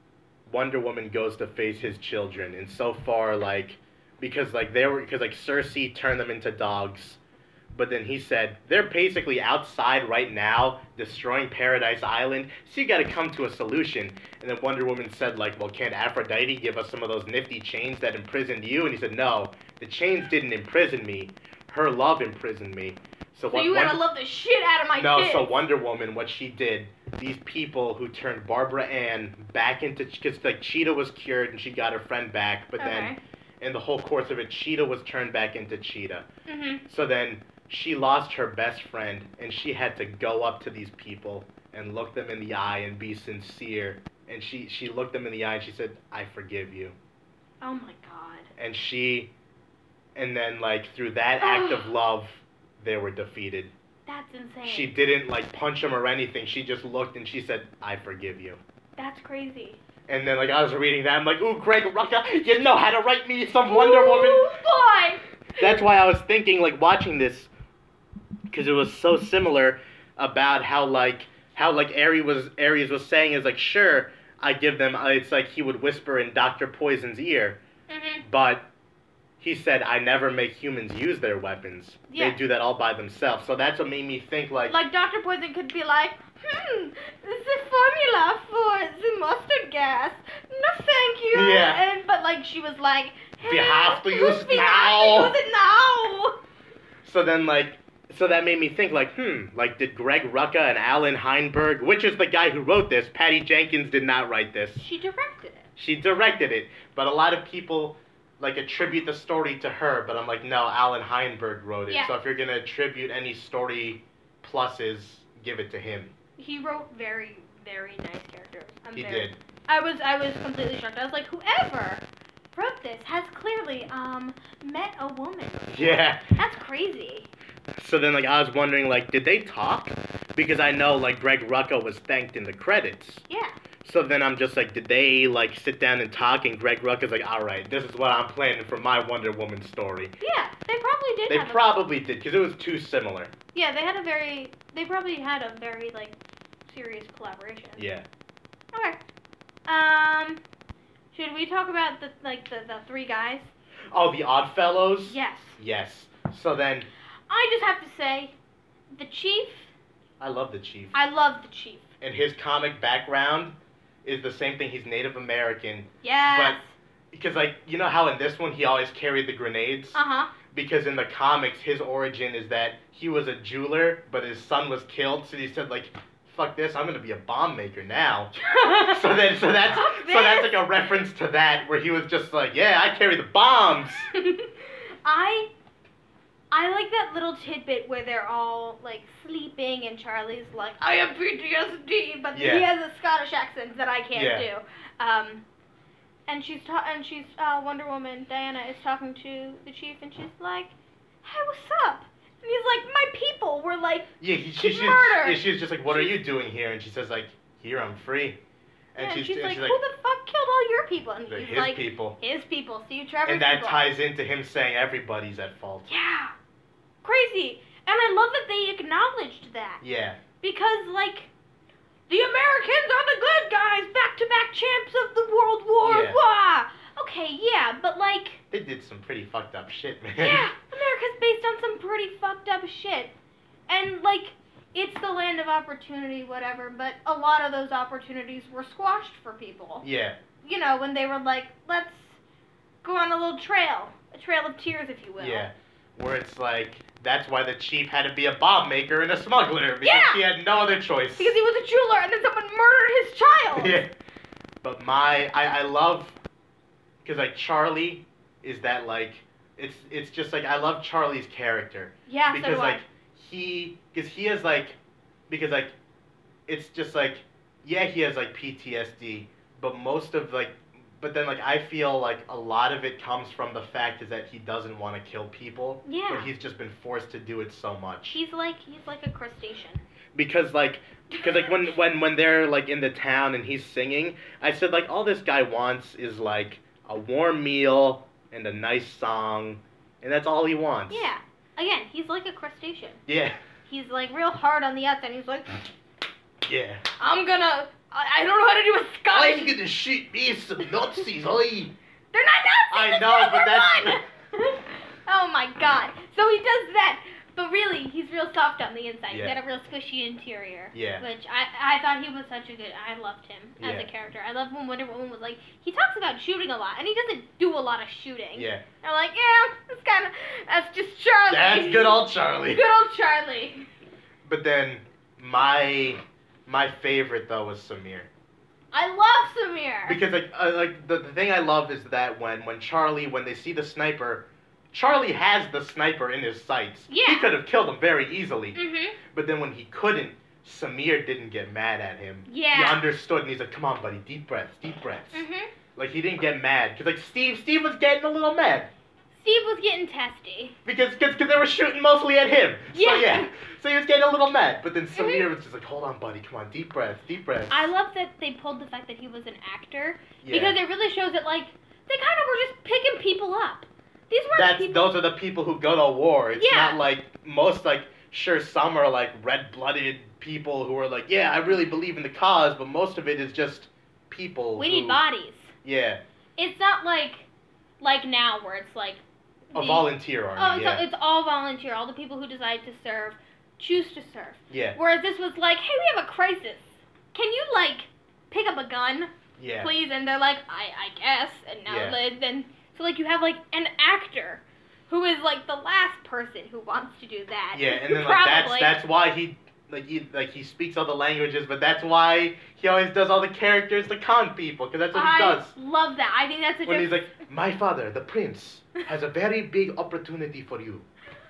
Wonder Woman goes to face his children. And so far, like, because, like, they were, because, like, Cersei turned them into dogs. But then he said, they're basically outside right now, destroying Paradise Island, so you gotta come to a solution. And then Wonder Woman said, like, well, can't Aphrodite give us some of those nifty chains that imprisoned you? And he said, no, the chains didn't imprison me. Her love imprisoned me. So, So what you gotta Wonder- love the shit out of my No, kids. so Wonder Woman, what she did, these people who turned Barbara Ann back into, because like Cheetah was cured and she got her friend back, but then Okay. in the whole course of it, Cheetah was turned back into Cheetah. Mhm. So then she lost her best friend and she had to go up to these people and look them in the eye and be sincere. And she, she looked them in the eye and she said, I forgive you. Oh my god. And she, and then like through that act of love, they were defeated. That's insane. She didn't like punch him or anything. She just looked and she said, I forgive you. That's crazy. And then like I was reading that, I'm like, ooh, Greg Rucka, you know how to write me some Wonder Woman. Ooh, boy. That's why I was thinking like watching this, because it was so similar about how like, how like Ares was, Ares was saying is like, sure, I give them, it's like he would whisper in Doctor Poison's ear, Mhm. but he said, I never make humans use their weapons. Yeah. They do that all by themselves. So that's what made me think like, Like Doctor Poison could be like, hmm, this is the formula for the mustard gas. No, thank you. Yeah. And but like she was like, We have to use it we now." have to use it now. so then like, so that made me think like, hmm, like did Greg Rucka and Alan Heinberg, which is the guy who wrote this, Patty Jenkins did not write this. She directed it. She directed it, but a lot of people like attribute the story to her, but I'm like, no, Alan Heinberg wrote it. Yeah. So if you're gonna attribute any story pluses, give it to him. He wrote very, very nice characters. I'm He very, did. I was, I was completely shocked. I was like, whoever wrote this has clearly um met a woman. Yeah. That's crazy. So then like I was wondering like, did they talk? Because I know like Greg Rucka was thanked in the credits. Yeah. So then I'm just like, did they like sit down and talk? And Greg Rucka's like, all right, this is what I'm planning for my Wonder Woman story. Yeah, they probably did. They have probably did because it was too similar. A, yeah, they had a very. They probably had a very like serious collaboration. Yeah. Okay. Um, should we talk about the like the, the three guys? Oh, the Oddfellows? Yes. Yes. So then, I just have to say, the chief. I love the Chief. I love the chief. And his comic background is the same thing. He's Native American. Yes. Because, like, you know how in this one he always carried the grenades? Uh huh. Because in the comics, his origin is that he was a jeweler, but his son was killed, so he said, like, fuck this, I'm gonna be a bomb maker now. so then, so that's, Fuck so that's this. like a reference to that, where he was just like, yeah, I carry the bombs. I I like that little tidbit where they're all like sleeping and Charlie's like, I have P T S D, but Yeah. he has a Scottish accent that I can't Yeah. do. Um, and she's ta- and she's uh, Wonder Woman Diana is talking to the chief and she's like, hey, what's up? And he's like, my people were like, Yeah, he, she, she's, murdered. yeah, she's just like, what are you doing here? And she says, like, here, I'm free. and, And she's, she's, and like, she's who the fuck killed all your people? And They're he's his like, people. his people, Steve Trevor's And that people. ties into him saying everybody's at fault. Yeah, crazy. And I love that they acknowledged that. Yeah. Because, like, the Americans are the good guys, back-to-back champs of the World War. Yeah. Wah! Okay, okay, yeah, but like, They did some pretty fucked up shit, man. yeah, America's based on some pretty fucked up shit. And like, it's the land of opportunity, whatever, but a lot of those opportunities were squashed for people. Yeah. You know, when they were like, let's go on a little trail. A trail of tears, if you will. Yeah. Where it's like, that's why the chief had to be a bomb maker and a smuggler, because Yeah. he had no other choice. Because he was a jeweler and then someone murdered his child. Yeah. But my, I, I love, because like Charlie is that like, it's it's just like, I love Charlie's character. Yeah, so Because do like, I. he, because he has like, because like, it's just like, yeah, he has like P T S D, but most of like, but then like, I feel like a lot of it comes from the fact is that he doesn't want to kill people. Yeah. But he's just been forced to do it so much. He's like, he's like a crustacean. Because like, because like when when when they're like in the town and he's singing, I said like all this guy wants is like a warm meal and a nice song, and that's all he wants. Yeah. Again, he's like a crustacean. Yeah. He's like real hard on the outside. He's like, Yeah. I'm gonna, I, I don't know how to do a Scottish. I'm gonna shoot me some Nazis, oi! They're not Nazis. I it's know, World but War that's- One. Oh my god. So he does that, but really, he's real soft on the inside. Yeah. He's got a real squishy interior. Yeah. Which I, I thought he was such a good. I loved him as Yeah. a character. I love when Wonder Woman was like, he talks about shooting a lot, and he doesn't do a lot of shooting. Yeah. I'm like, yeah, that's kind of, that's just Charlie. That's good old Charlie. Good old Charlie. But then my my favorite though was Samir. I love Samir. Because like uh, like the, the thing I love is that when when Charlie when they see the sniper, Charlie has the sniper in his sights. Yeah. He could have killed him very easily. Mhm. But then when he couldn't, Samir didn't get mad at him. Yeah. He understood and he's like, "Come on, buddy, deep breaths, deep breaths." Mhm. Like he didn't get mad because like Steve Steve was getting a little mad Steve was getting testy. because cause, cause they were shooting mostly at him. Yeah. So yeah. So he was getting a little mad. But then Samir Mhm. was just like, "Hold on, buddy, come on, deep breaths, deep breaths." I love that they pulled the fact that he was an actor Yeah. because it really shows that like they kind of were just picking people up. These weren't That's people. those are the people who go to war. It's Yeah. not like most like sure some are like red blooded people who are like, yeah, I really believe in the cause, but most of it is just people. we who, need bodies. Yeah, It's not like like now where it's like a the- volunteer army. Oh, it's, yeah, all, it's all volunteer. All the people who decide to serve choose to serve. yeah, Whereas this was like, hey, we have a crisis. Can you like pick up a gun, yeah. please? And they're like, I I guess. And now Yeah. they- then so like you have like an actor who is like the last person who wants to do that. Yeah, and then like that's Probably. that's why he like he like he speaks all the languages, but that's why he always does all the characters to con people, because that's what he I does. love that. I think that's such When a he's like, my father, the prince, has a very big opportunity for you.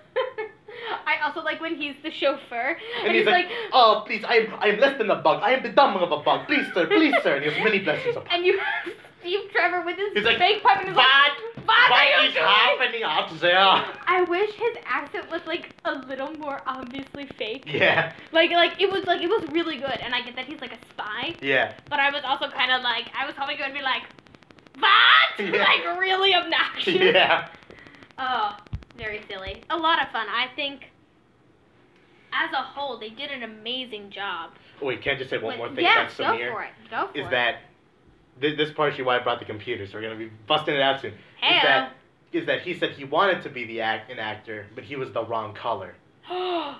I also like when he's the chauffeur and, And he's like, oh, please, I am, I am less than a bug. I am the dumb of a bug. Please, sir, please, sir. And he has many blessings upon and you have Steve Trevor with his He's like, fake pipe and he's what? like, what, What are you is doing? happening up there? I wish his accent was like a little more obviously fake. Yeah, Like like it was like it was really good, and I get that he's like a spy, yeah, but I was also kind of like I was hoping it would be like, what? Yeah. Like really obnoxious. yeah. Oh, very silly. A lot of fun. I think. As a whole, they did an amazing job. Wait, can I just say one With- more thing yeah, about Samir? go for it. Go for Is it. that th- this part actually why I brought the computer, so we're gonna be busting it out soon. Hey. Is that is that he said he wanted to be the act an actor, but he was the wrong color. oh,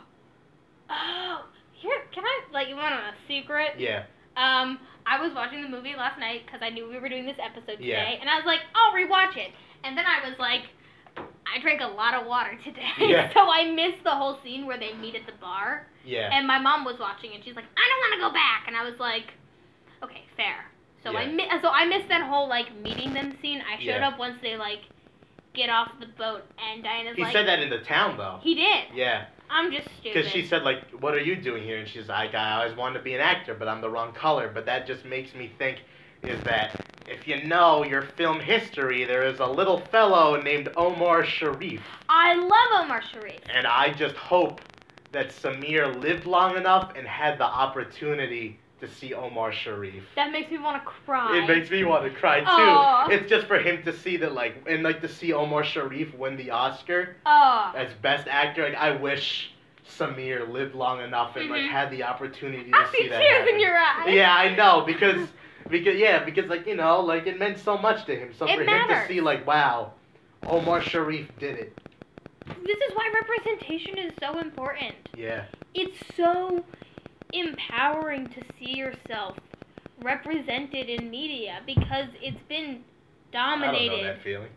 here, can I let you in on a secret? Yeah, Um, I was watching the movie last night because I knew we were doing this episode today, Yeah. and I was like, I'll rewatch it. And then I was like, I drank a lot of water today, Yeah. so I missed the whole scene where they meet at the bar. yeah, And my mom was watching, and she's like, I don't want to go back. And I was like, okay, fair. So I Yeah. mi- so I missed that whole like meeting them scene. I showed Yeah. up once they like get off the boat, and Diana's he like, said that in the town though. he did. Yeah, I'm just stupid. because she said like, "What are you doing here?" And she's like, "I always wanted to be an actor, but I'm the wrong color." But that just makes me think is that if you know your film history, there is a little fellow named Omar Sharif. I love Omar Sharif. And I just hope that Samir lived long enough and had the opportunity to see Omar Sharif. That makes me want to cry. It makes me want to cry too. Aw. It's just for him to see that, like, and like to see Omar Sharif win the Oscar Oh. as best actor. Like, I wish Samir lived long enough and like Mhm. had the opportunity I to see see that. tears happen. in your eyes. Yeah, I know because Because yeah, because like you know, like it meant so much to him. So It for him matters. to see like, wow, Omar Sharif did it. This is why representation is so important. Yeah. It's so empowering to see yourself represented in media because it's been dominated. I don't know that feeling.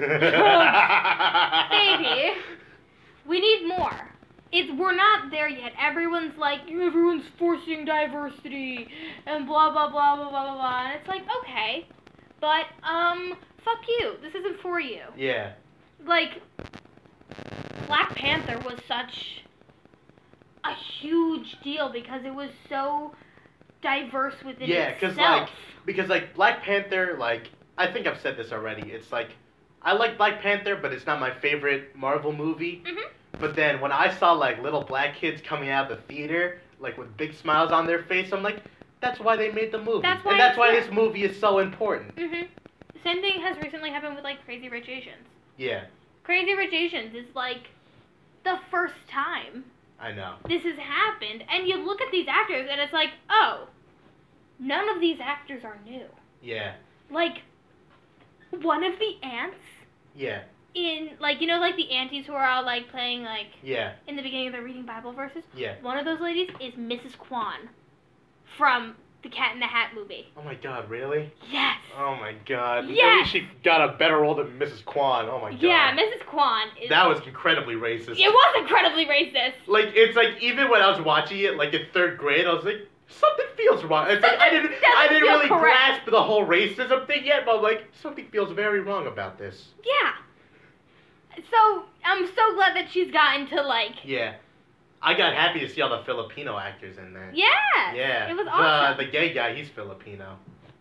Baby, we need more. It's we're not there yet. Everyone's like, everyone's forcing diversity and blah blah blah blah blah blah blah. And it's like, okay, but um, fuck you. This isn't for you. Yeah. Like, Black Panther was such a huge deal because it was so diverse within Yeah, itself. because like, because like Black Panther, like I think I've said this already. It's like I like Black Panther, but it's not my favorite Marvel movie. Mhm. But then when I saw like little black kids coming out of the theater, like with big smiles on their face, I'm like, that's why they made the movie, That's why and that's it's why there. this movie is so important. Mhm. Same thing has recently happened with like Crazy Rich Asians. Yeah, Crazy Rich Asians is like the first time I know. this has happened, and you look at these actors, and it's like, oh, none of these actors are new. Yeah, Like, one of the ants yeah, in, like, you know, like the aunties who are all, like, playing, like, yeah, in the beginning they're reading Bible verses? yeah. One of those ladies is Missus Kwan from the Cat in the Hat movie. Oh my God, really? Yes! Oh my God. Yes! Maybe she got a better role than Missus Kwan. Oh my God. Yeah, Missus Kwan is... That was incredibly racist. It was incredibly racist. Like, it's like, even when I was watching it, like, in third grade, I was like, something feels wrong. It's like, I didn't, Something I didn't doesn't really feel correct. grasp the whole racism thing yet, but I'm like, something feels very wrong about this. Yeah. So, I'm so glad that she's gotten to, like... Yeah. I got happy to see all the Filipino actors in there. Yeah. Yeah. It was the, awesome. The gay guy, he's Filipino.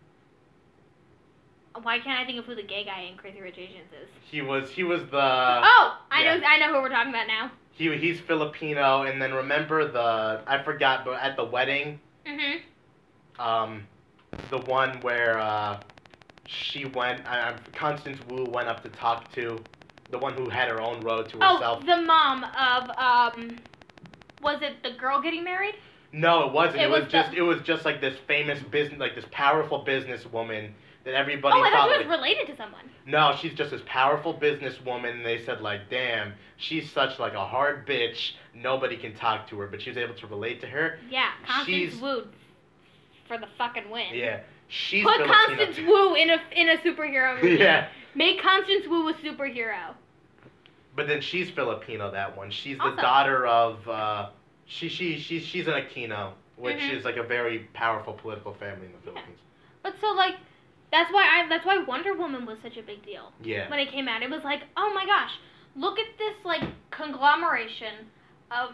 Why can't I think of who the gay guy in Crazy Rich Asians is? He was, he was the... oh! I yeah. know I know who we're talking about now. He, he's Filipino, and then remember the, I forgot, but at the wedding, Mm-hmm. um, the one where, uh, she went, uh, Constance Wu went up to talk to, the one who had her own road to herself. Oh, the mom of, um... Was it the girl getting married? No, it wasn't. It, It was, was just the- it was just like this famous business, like this powerful businesswoman that everybody Oh, I thought. thought she was like, related to someone. no, she's just this powerful businesswoman, and they said like, damn, she's such like a hard bitch. Nobody can talk to her, but she was able to relate to her. Yeah, Constance She's- Wu for the fucking win. Yeah, she's Put Filipino. Constance Wu in a in a superhero movie. Yeah, Make Constance Wu a superhero. but then she's Filipino. That one. She's the Awesome. daughter of. Uh, she she she's she's an Aquino, which Mhm. is like a very powerful political family in the Philippines. But so like, that's why I that's why Wonder Woman was such a big deal Yeah. when it came out. It was like, oh my gosh, look at this like conglomeration of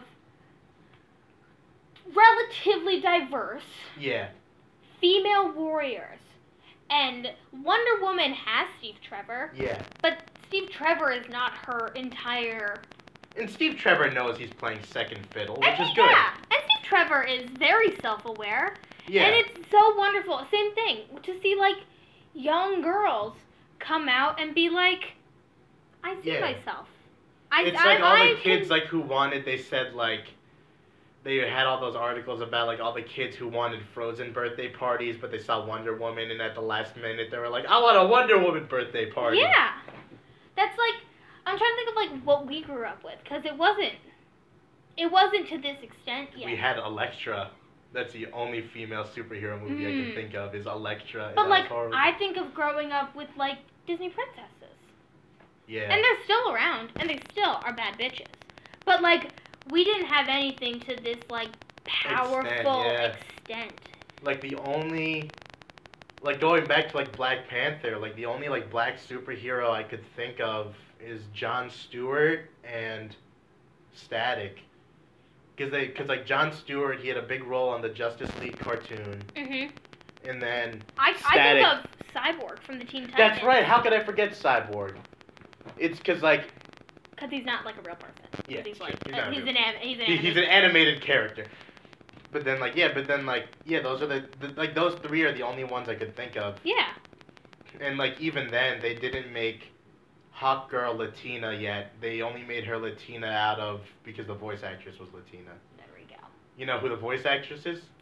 relatively diverse Yeah. female warriors. And Wonder Woman has Steve Trevor, Yeah. but Steve Trevor is not her entire... And Steve Trevor knows he's playing second fiddle, which and is he- good. Yeah, and Steve Trevor is very self-aware. Yeah. And it's so wonderful. Same thing, to see, like, young girls come out and be like, I see Yeah. myself. I, it's I, like all I the kids can- like who wanted. They said like they had all those articles about like all the kids who wanted Frozen birthday parties, but they saw Wonder Woman, and at the last minute they were like, I want a Wonder Woman birthday party. Yeah. That's like, I'm trying to think of, like, what we grew up with, because it wasn't, it wasn't to this extent yet. We had Elektra. That's the only female superhero movie I Mm. can think of is Elektra. and But, that like, was horrible. I think of growing up with, like, Disney princesses. yeah. And they're still around, and they still are bad bitches. But, like, we didn't have anything to this, like, powerful yeah. extent. like the only like going back to like Black Panther, like the only like black superhero I could think of is Jon Stewart and Static. Cause they, cause like Jon Stewart, he had a big role on the Justice League cartoon, hmm and then I, I Static. think of Cyborg from the Teen Titans. that's right. How could I forget Cyborg? It's cause like Because he's not, like, a real person. 'Cause Yeah, he's, sure, like, he's uh, not a he's, real- an an, he's an he, he's an animated character. But then like yeah, but then like yeah, those are the, the like those three are the only ones I could think of. Yeah. And like even then, they didn't make Hawk Girl Latina yet. They only made her Latina out of because the voice actress was Latina. There we go. You know who the voice actress is?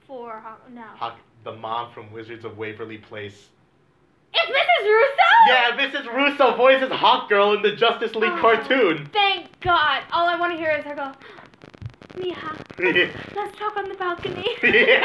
before Hawk. No. Hawk, the mom from Wizards of Waverly Place. It's Missus Russo? Yeah, Missus Russo voices Hawk Girl in the Justice League Oh, cartoon. Thank God. All I want to hear is her go, Mija, let's, let's talk on the balcony. And it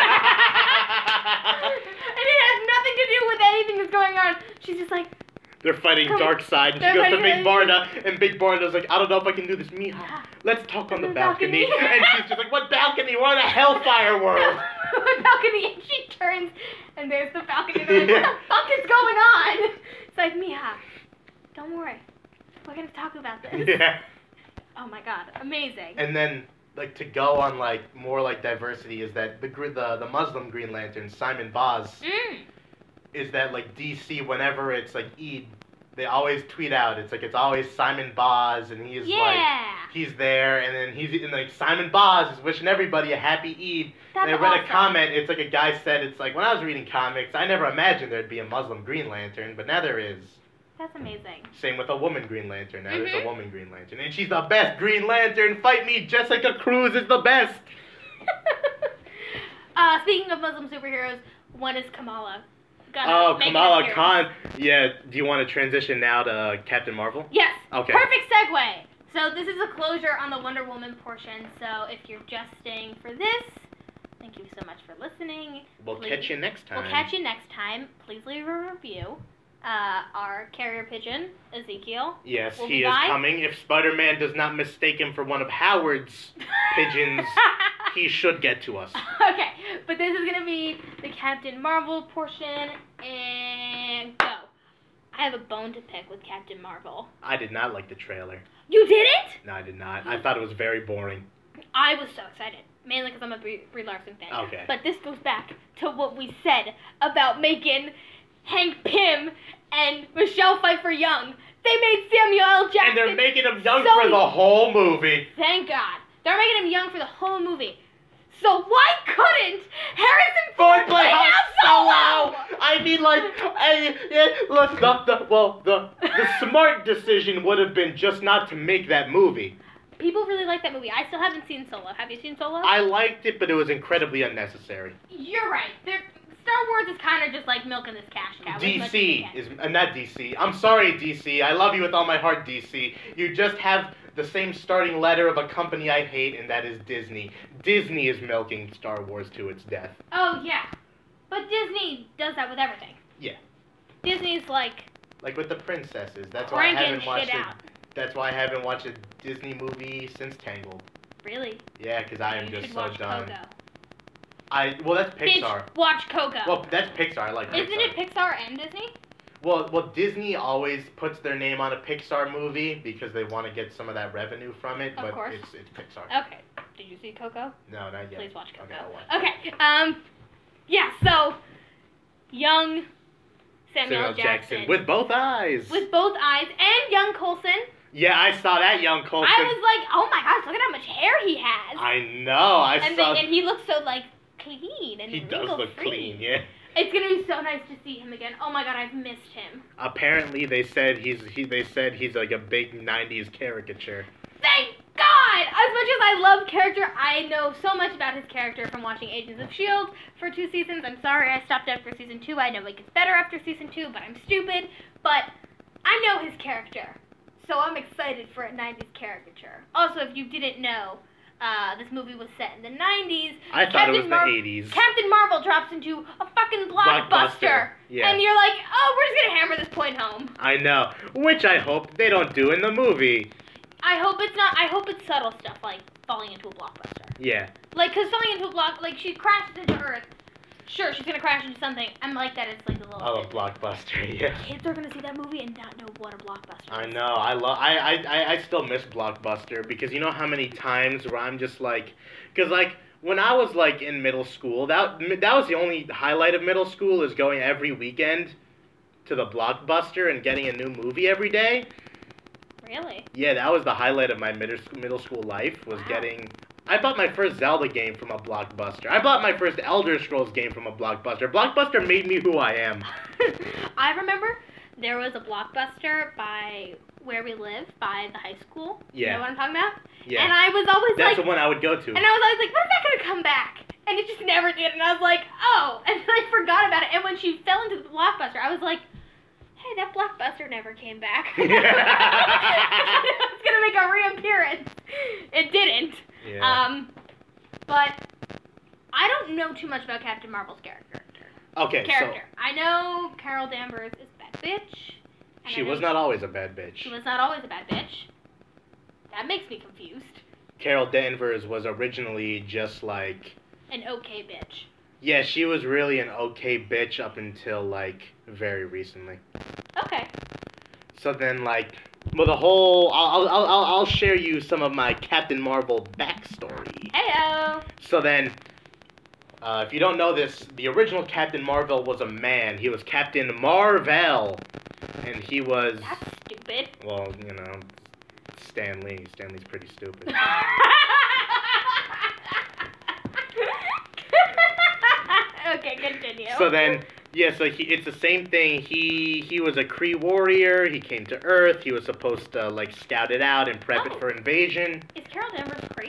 has nothing to do with anything that's going on. She's just like, They're fighting Come- Darkseid, and she they're goes to fighting- Big Barda, and Big Barda's like, I don't know if I can do this, Mija. Let's talk on the The balcony. balcony. And she's just like, what balcony? We're on a Hellfire world. the balcony, and she turns, and there's the balcony. They're like, what the fuck is going on? It's like, Mija, don't worry. We're going to talk about this. Yeah. Oh my God, amazing. And then, like, to go on, like, more, like, diversity is that the gr- the, the Muslim Green Lantern, Simon Baz, Mm. is that, like, D C, whenever it's, like, Eid, they always tweet out, it's like, it's always Simon Baz, and he's, like, Yeah. he's there, and then he's, and, like, Simon Baz is wishing everybody a happy Eid. That's And I read awesome. a comment, it's like a guy said, it's like, when I was reading comics, I never imagined there'd be a Muslim Green Lantern, but now there is. That's amazing. Same with a woman Green Lantern, now there's Mhm. a woman Green Lantern, and she's the best Green Lantern, fight me, Jessica Cruz is the best! uh, speaking of Muslim superheroes, one is Kamala. Gonna Oh, make an Kamala appearance. Khan. Yeah, do you want to transition now to Captain Marvel? Yes. Okay. Perfect segue. So this is a closure on the Wonder Woman portion. So if you're just staying for this, thank you so much for listening. We'll Please- catch you next time. We'll catch you next time. Please leave a review. Uh, our carrier pigeon, Ezekiel. Yes, We'll he be is by. coming. If Spider-Man does not mistake him for one of Howard's pigeons, he should get to us. Okay, but this is gonna be the Captain Marvel portion, and go. I have a bone to pick with Captain Marvel. I did not like the trailer. You didn't? No, I did not. I thought it was very boring. I was so excited, mainly because I'm a Brie, Brie Larson fan. Okay. But this goes back to what we said about making Hank Pym and Michelle Pfeiffer young. They made Samuel L. Jackson. And they're making him young so- for the whole movie. Thank God. They're making him young for the whole movie. So why couldn't Harrison Ford Ford play Han Solo! Solo? I mean, like, I, yeah, look, the, the, well, the, the smart decision would have been just not to make that movie. People really like that movie. I still haven't seen Solo. Have you seen Solo? I liked it, but it was incredibly unnecessary. You're right. They're, Star Wars is kind of just like milking this cash cow. as much as they D C can. is, uh, not D C. I'm sorry, D C. I love you with all my heart, D C. You just have the same starting letter of a company I hate, and that is Disney. Disney is milking Star Wars to its death. Oh, yeah. But Disney does that with everything. Yeah. Disney's like Like with the princesses. That's why I cranking haven't watched shit it. out. That's why I haven't watched a Disney movie since Tangled. Really? Yeah, because I am you just should so watch done. Coco. I well, that's Pixar. Bitch, watch Coco. Well, that's Pixar. I like Pixar. Isn't it Pixar and Disney? Well, well, Disney always puts their name on a Pixar movie because they want to get some of that revenue from it. Of but course. it's it's Pixar. Okay. Did you see Coco? No, not yet. Please watch Coco. Okay, I'll watch. Okay. Um. Yeah. So, young Samuel, Samuel Jackson, Jackson with both eyes. with both eyes, and young Coulson. Yeah, I saw that young Coulson. I was like, oh my gosh, look at how much hair he has. I know. I and, saw. they, and he looks so like clean and he does look wrinkle-free. clean. Yeah. It's gonna be so nice to see him again. Oh my god, I've missed him. Apparently, they said he's he. They said he's like a big nineties caricature. Thank God! As much as I love character, I know so much about his character from watching Agents of S H I E L D for two seasons. I'm sorry I stopped after season two. I know it gets better after season two, but I'm stupid. But I know his character. So I'm excited for a nineties caricature. Also, if you didn't know, uh, this movie was set in the nineties. I thought Captain it was Mar- the eighties. Captain Marvel drops into a fucking blockbuster. Blockbuster, yeah. And you're like, oh, we're just gonna hammer this point home. I know. Which I hope they don't do in the movie. I hope it's not, I hope it's subtle stuff like falling into a blockbuster. Yeah. Like, cause falling into a block, like she crashes into Earth. Sure, she's gonna crash into something. I'm like that. It's like a little. Oh, a blockbuster. Yeah. Kids are gonna see that movie and not know what a blockbuster is. I know. I love. I, I I I still miss Blockbuster because you know how many times where I'm just like, because like when I was like in middle school, that that was the only highlight of middle school is going every weekend to the Blockbuster and getting a new movie every day. Really? Yeah, that was the highlight of my middle middle school life was Wow. getting. I bought my first Zelda game from a Blockbuster. I bought my first Elder Scrolls game from a Blockbuster. Blockbuster made me who I am. I remember there was a blockbuster by where we live, by the high school. You Yeah. know what I'm talking about? Yeah. And I was always That's like, the one I would go to. and I was always like, when is that gonna come back? And it just never did, and I was like, oh, and then I forgot about it, and when she fell into the blockbuster, I was like, hey, that blockbuster never came back. I was gonna make a reappearance. It didn't. Yeah. Um, but I don't know too much about Captain Marvel's character. Okay, Character. so I know Carol Danvers is a bad bitch. and she I know was not always a bad bitch. She was not always a bad bitch. That makes me confused. Carol Danvers was originally just like... An okay bitch. Yeah, she was really an okay bitch up until, like, very recently. Okay. So then, like, well, the whole... I'll, I'll, I'll, I'll share you some of my Captain Marvel backstory. Heyo. So then, uh, if you don't know this, the original Captain Marvel was a man. He was Captain Marvel. And he was... That's stupid. Well, you know, Stan Lee. Stan Lee's pretty stupid. Okay, continue. So then, yeah, so he, it's the same thing. He he was a Kree warrior. He came to Earth. He was supposed to, like, scout it out and prep Oh. it for invasion. Is Carol Danvers Kree?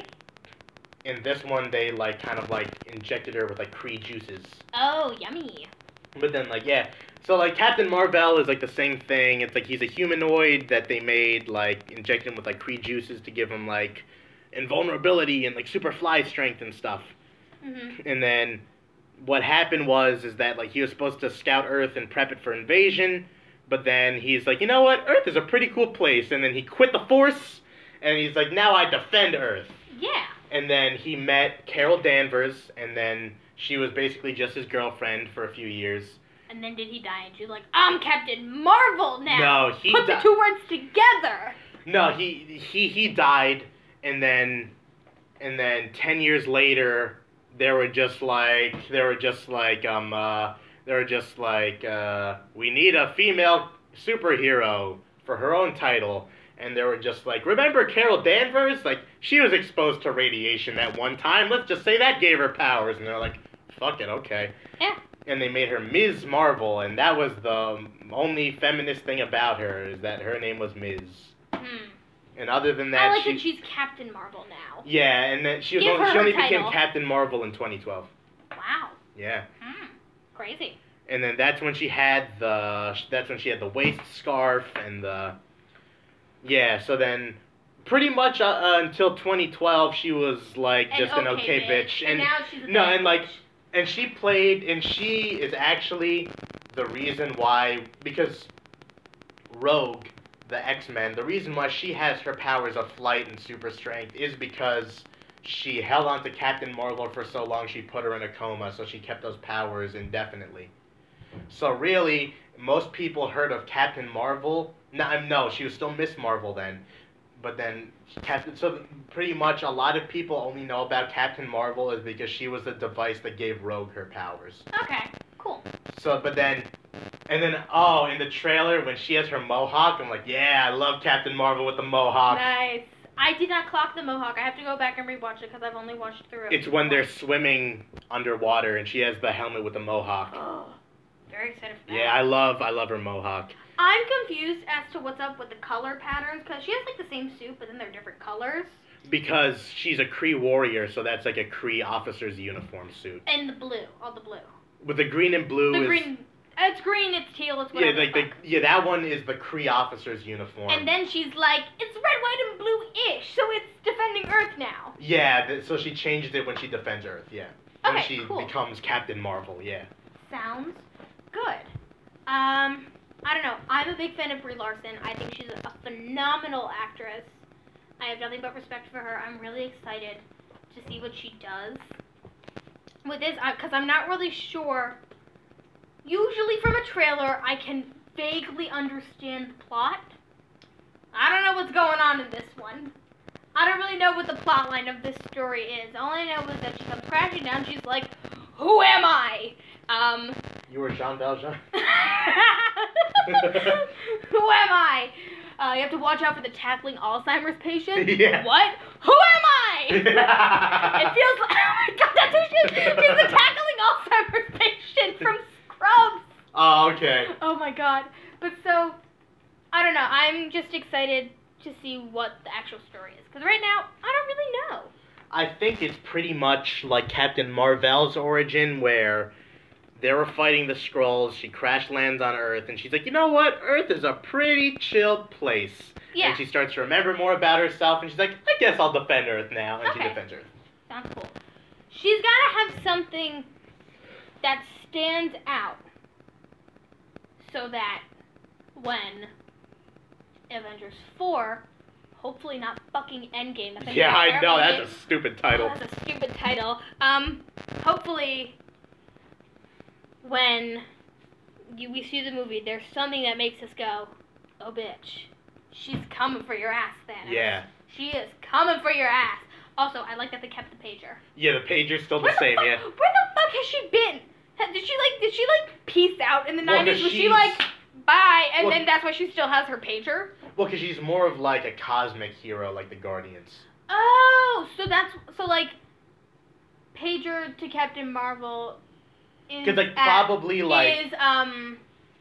In this one, they, like, kind of, like, injected her with, like, Kree juices. Oh, yummy. But then, like, yeah. So, like, Captain Marvel is, like, the same thing. It's, like, he's a humanoid that they made, like, injected him with, like, Kree juices to give him, like, invulnerability and, like, super fly strength and stuff. Mm-hmm. And then... what happened was is that, like, he was supposed to scout Earth and prep it for invasion, but then he's like, you know what, Earth is a pretty cool place, and then he quit the Force, and he's like, now I defend Earth. Yeah. And then he met Carol Danvers, and then she was basically just his girlfriend for a few years. And then did he die? And she's like, I'm Captain Marvel now. No, he Put di- the two words together. No, he he he died, and then and then ten years later, they were just like they were just like um uh they were just like uh we need a female superhero for her own title, and they were just like, remember Carol Danvers? Like, she was exposed to radiation at one time. Let's just say that gave her powers, and they're like, fuck it, okay. Yeah. And they made her Miz Marvel, and that was the only feminist thing about her, is that her name was Miz. Hmm. And other than that, I like she... that she's Captain Marvel now. Yeah, and then she was Give only, her she only her became title. Captain Marvel in twenty twelve. Wow. Yeah. Hmm. Crazy. And then that's when she had the that's when she had the waist scarf and the yeah. So then, pretty much uh, uh, until twenty twelve, she was like An just an okay bitch. And, now she's a no, bad and like, bitch. and she played, and she is actually the reason why, because Rogue, the X-Men, the reason why she has her powers of flight and super strength is because she held on to Captain Marvel for so long she put her in a coma, so she kept those powers indefinitely. So really, most people heard of Captain Marvel. No, no, she was still Miss Marvel then. But then, Captain. So pretty much a lot of people only know about Captain Marvel is because she was the device that gave Rogue her powers. Okay, cool. So, but then, and then, oh, in the trailer when she has her mohawk, I'm like, yeah, I love Captain Marvel with the mohawk. Nice. I did not clock the mohawk. I have to go back and rewatch it because I've only watched through it. It's when they're swimming underwater and she has the helmet with the mohawk. Oh, very excited for that. Yeah, I love, I love her mohawk. I'm confused as to what's up with the color patterns because she has like the same suit, but then they're different colors. Because she's a Kree warrior, so that's like a Kree officer's uniform suit. And the blue, all the blue. With the green and blue The is... green, it's green, it's teal, it's Yeah, whatever. like the the, fuck. yeah, that one is the Kree officer's uniform. And then she's like, it's red, white, and blue-ish, so it's defending Earth now. Yeah, th- so she changed it when she defends Earth, yeah. When Okay, she cool. becomes Captain Marvel, yeah. Sounds good. Um, I don't know. I'm a big fan of Brie Larson. I think she's a phenomenal actress. I have nothing but respect for her. I'm really excited to see what she does with this, because I'm not really sure. Usually from a trailer, I can vaguely understand the plot. I don't know what's going on in this one. I don't really know what the plot line of this story is. All I know is that she comes crashing down. She's like, who am I? Um... You were Jean Valjean? Who am I? Uh, you have to watch out for the tackling Alzheimer's patient. Yeah. What? Who am I? It feels like, oh my god, that's who she is. She's the tackling Alzheimer's patient from Scrubs. Oh, okay. Oh my god. But so, I don't know. I'm just excited to see what the actual story is. Because right now, I don't really know. I think it's pretty much like Captain Marvel's origin, where they were fighting the Skrulls. She crash lands on Earth, and she's like, you know what? Earth is a pretty chill place. Yeah. And she starts to remember more about herself, and she's like, I guess I'll defend Earth now. And Okay. she defends Earth. Sounds cool. She's gotta have something that stands out so that when Avengers four, hopefully not fucking Endgame. That's Yeah, a I know. terrible That's name. a stupid title. Oh, that's a stupid title. Um, hopefully, when you, we see the movie, there's something that makes us go, oh, bitch. She's coming for your ass, Thanos. Yeah. She is coming for your ass. Also, I like that they kept the pager. Yeah, the pager's still the Where same, fuck, yeah. Where the fuck has she been? Ha- Did she like? Did she like peace out in the Well, nineties? Was she she's- like bye, and Well- then that's why she still has her pager? Well, because she's more of like a cosmic hero, like the Guardians. Oh, so that's so like pager to Captain Marvel is Because, like, at- probably, like... is um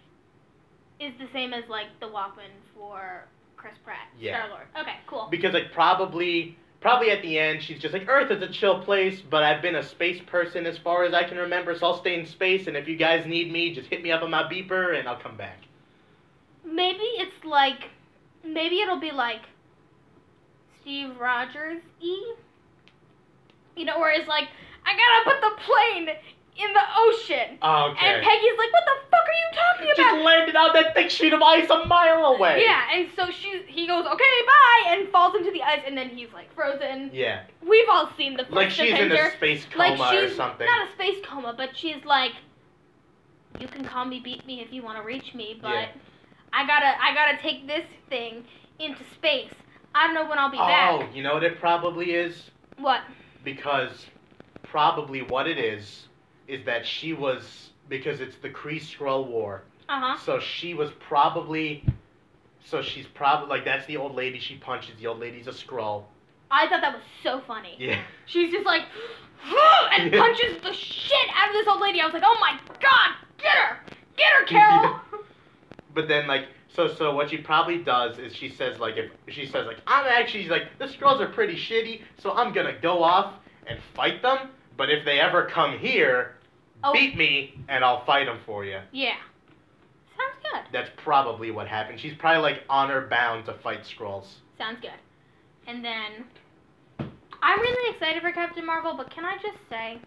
is the same as like the Walkman for Chris Pratt, Yeah. Star Lord. Okay, cool. Because, like, probably... Probably at the end, she's just like, Earth is a chill place, but I've been a space person as far as I can remember, so I'll stay in space, and if you guys need me, just hit me up on my beeper, and I'll come back. Maybe it's like, maybe it'll be like Steve Rogers E. You know, where it's like, I gotta put the plane in the ocean. Oh, okay. And Peggy's like, what the fuck are you talking about? Just landed on that thick sheet of ice a mile away. Yeah, and so she, he goes, okay, bye, and falls into the ice, and then he's like frozen. Yeah. We've all seen the first Like she's Avenger. in a space coma like she's or something. not a space coma, but she's like, you can call me, beat me if you want to reach me, but Yeah. I gotta, I gotta take this thing into space. I don't know when I'll be Oh, back. you know what it probably is? What? Because probably what it is is that she was, because it's the Kree Skrull War. Uh huh. So she was probably, so she's probably, like, that's the old lady she punches. The old lady's a Skrull. I thought that was so funny. Yeah. She's just like, and Yeah. punches the shit out of this old lady. I was like, oh my god, get her, get her, Carol. But then, like, so so what she probably does is she says, like, if she says, like, I'm actually, she's like, the Skrulls are pretty shitty, so I'm gonna go off and fight them, but if they ever come here, Oh. beat me, and I'll fight them for you. Yeah. Sounds good. That's probably what happened. She's probably, like, honor bound to fight Skrulls. Sounds good. And then, I'm really excited for Captain Marvel, but can I just say,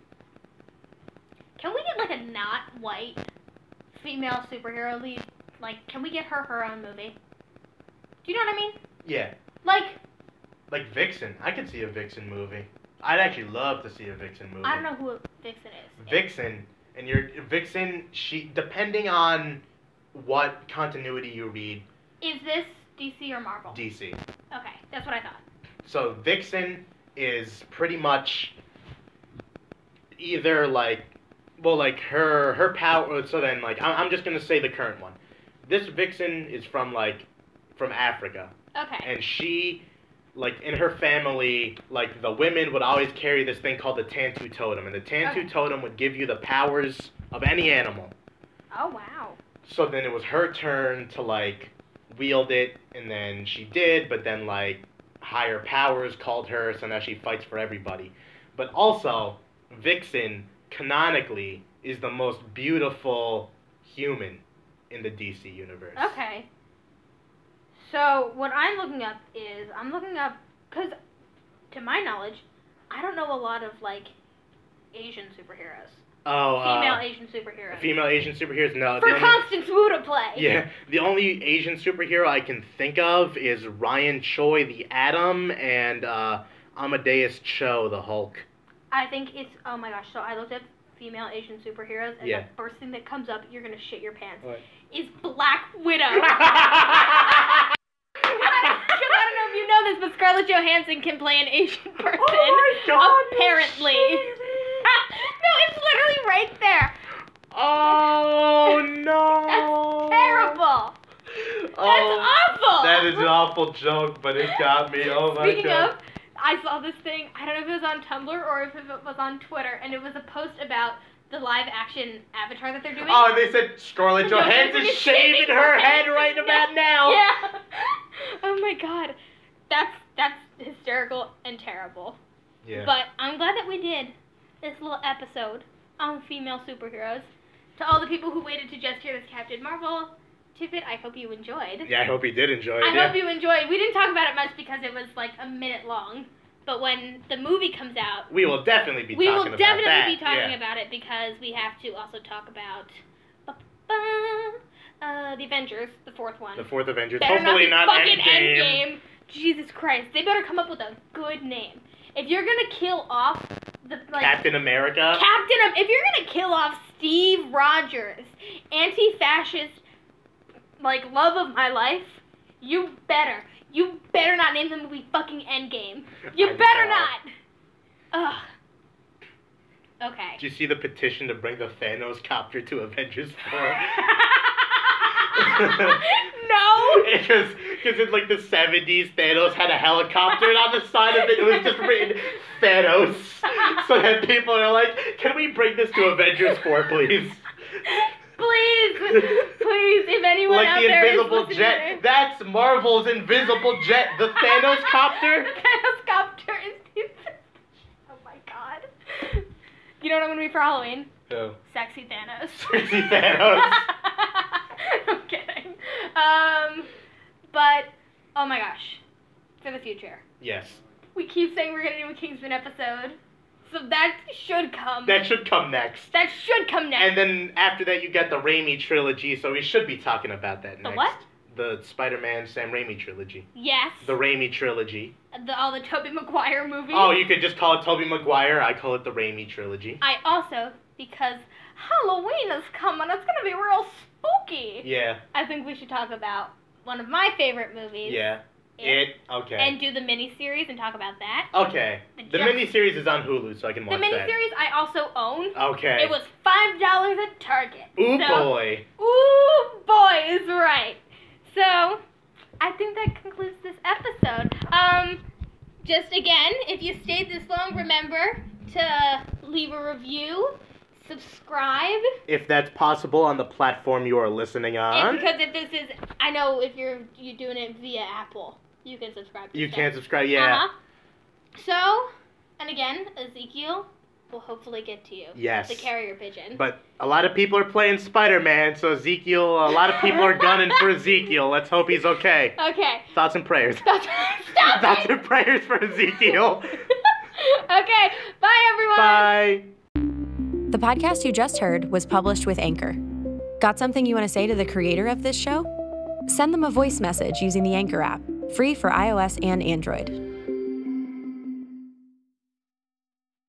can we get like a not white female superhero lead? Like, can we get her her own movie? Do you know what I mean? Yeah. Like, Like Vixen. I could see a Vixen movie. I'd actually love to see a Vixen movie. I don't know who Vixen is. Vixen, and your Vixen, she, depending on what continuity you read, Is this D C or Marvel? D C. Okay, that's what I thought. So Vixen is pretty much either like, well, like her her power. So then, like, I'm I'm just gonna say the current one. This Vixen is from like from Africa, Okay. and she, like, in her family, like, the women would always carry this thing called the Tantu Totem, and the Tantu Okay. Totem would give you the powers of any animal. Oh wow. So then it was her turn to, like, wield it, and then she did, but then, like, higher powers called her, so now she fights for everybody. But also, Vixen, canonically, is the most beautiful human in the D C universe. Okay. So what I'm looking up is I'm looking up because, to my knowledge, I don't know a lot of like Asian superheroes, Oh, female uh, Asian superheroes. female Asian superheroes? No. For the only, Constance Wu to play. yeah, the only Asian superhero I can think of is Ryan Choi, the Atom, and uh, Amadeus Cho, the Hulk. I think it's oh my gosh. So I looked up female Asian superheroes, and Yeah. the first thing that comes up, you're gonna shit your pants, What? is Black Widow. I don't know if you know this, but Scarlett Johansson can play an Asian person. Oh my God, Apparently. No, it's literally right there. Oh no! That's terrible. Oh, That's awful. That is an awful joke, but it got me. Oh my Speaking God. of, I saw this thing. I don't know if it was on Tumblr or if it was on Twitter, and it was a post about the live action Avatar that they're doing. Oh, and they said Scarlett Johansson Johansson is shaving shaving her her head head. right about now. Yeah. Oh my God, that's that's hysterical and terrible. Yeah. But I'm glad that we did this little episode on female superheroes. To all the people who waited to just hear this Captain Marvel tidbit, I hope you enjoyed. Yeah, I hope you did enjoy it. I yeah. hope you enjoyed. We didn't talk about it much because it was like a minute long. But when the movie comes out, we will definitely be we talking will about definitely that. be talking yeah. about it because we have to also talk about uh, the Avengers, the fourth one. The fourth Avengers. Better Hopefully not, not be fucking Endgame. Endgame. Jesus Christ, they better come up with a good name. If you're gonna kill off the like Captain America. Captain, if you're gonna kill off Steve Rogers, anti-fascist, like love of my life, you better, you better not name the movie fucking Endgame. You I better know. not. Ugh. Okay. Did you see the petition to bring the Thanos copter to Avengers four? No. Because because in like the seventies, Thanos had a helicopter, and on the side of it, it was just written Thanos. So that people are like, can we bring this to Avengers four, please? Please, please, if anyone Like out the there is invisible listening jet. to this- That's Marvel's invisible jet. The Thanos copter. The Thanos copter is. Oh my god. You know what I'm gonna be for Halloween? Who? Sexy Thanos. Sexy Thanos. I'm kidding. Um, but oh my gosh, for the future, Yes. we keep saying we're gonna do a Kingsman episode, so that should come. That should come next. That should come next. And then after that, you get the Raimi trilogy, so we should be talking about that The next. what? The Spider-Man Sam Raimi trilogy. Yes. The Raimi trilogy. The, all the Tobey Maguire movies. Oh, you could just call it Tobey Maguire. I call it the Raimi trilogy. I also, because Halloween is coming, it's gonna be real spooky. Yeah. I think we should talk about one of my favorite movies. Yeah. It. Okay. And do the miniseries and talk about that. Okay. The The Jack- miniseries is on Hulu, so I can The watch that. miniseries I also own. Okay. It was five dollars at Target. Ooh so, boy. Ooh boy is right. So, I think that concludes this episode. Um, just again, if you stayed this long, remember to leave a review, subscribe. If that's possible on the platform you are listening on. And because if this is, I know if you're you doing it via Apple, you can subscribe. To You stuff. can't subscribe, yeah. Uh-huh. So, and again, Ezekiel will hopefully get to you. Yes. The carrier pigeon. But a lot of people are playing Spider-Man, so Ezekiel, a lot of people are gunning for Ezekiel. Let's hope he's okay. Okay. Thoughts and prayers. Stop, stop Thoughts it! and prayers for Ezekiel. Okay. Bye, everyone. Bye. The podcast you just heard was published with Anchor. Got something you want to say to the creator of this show? Send them a voice message using the Anchor app, free for iOS and Android.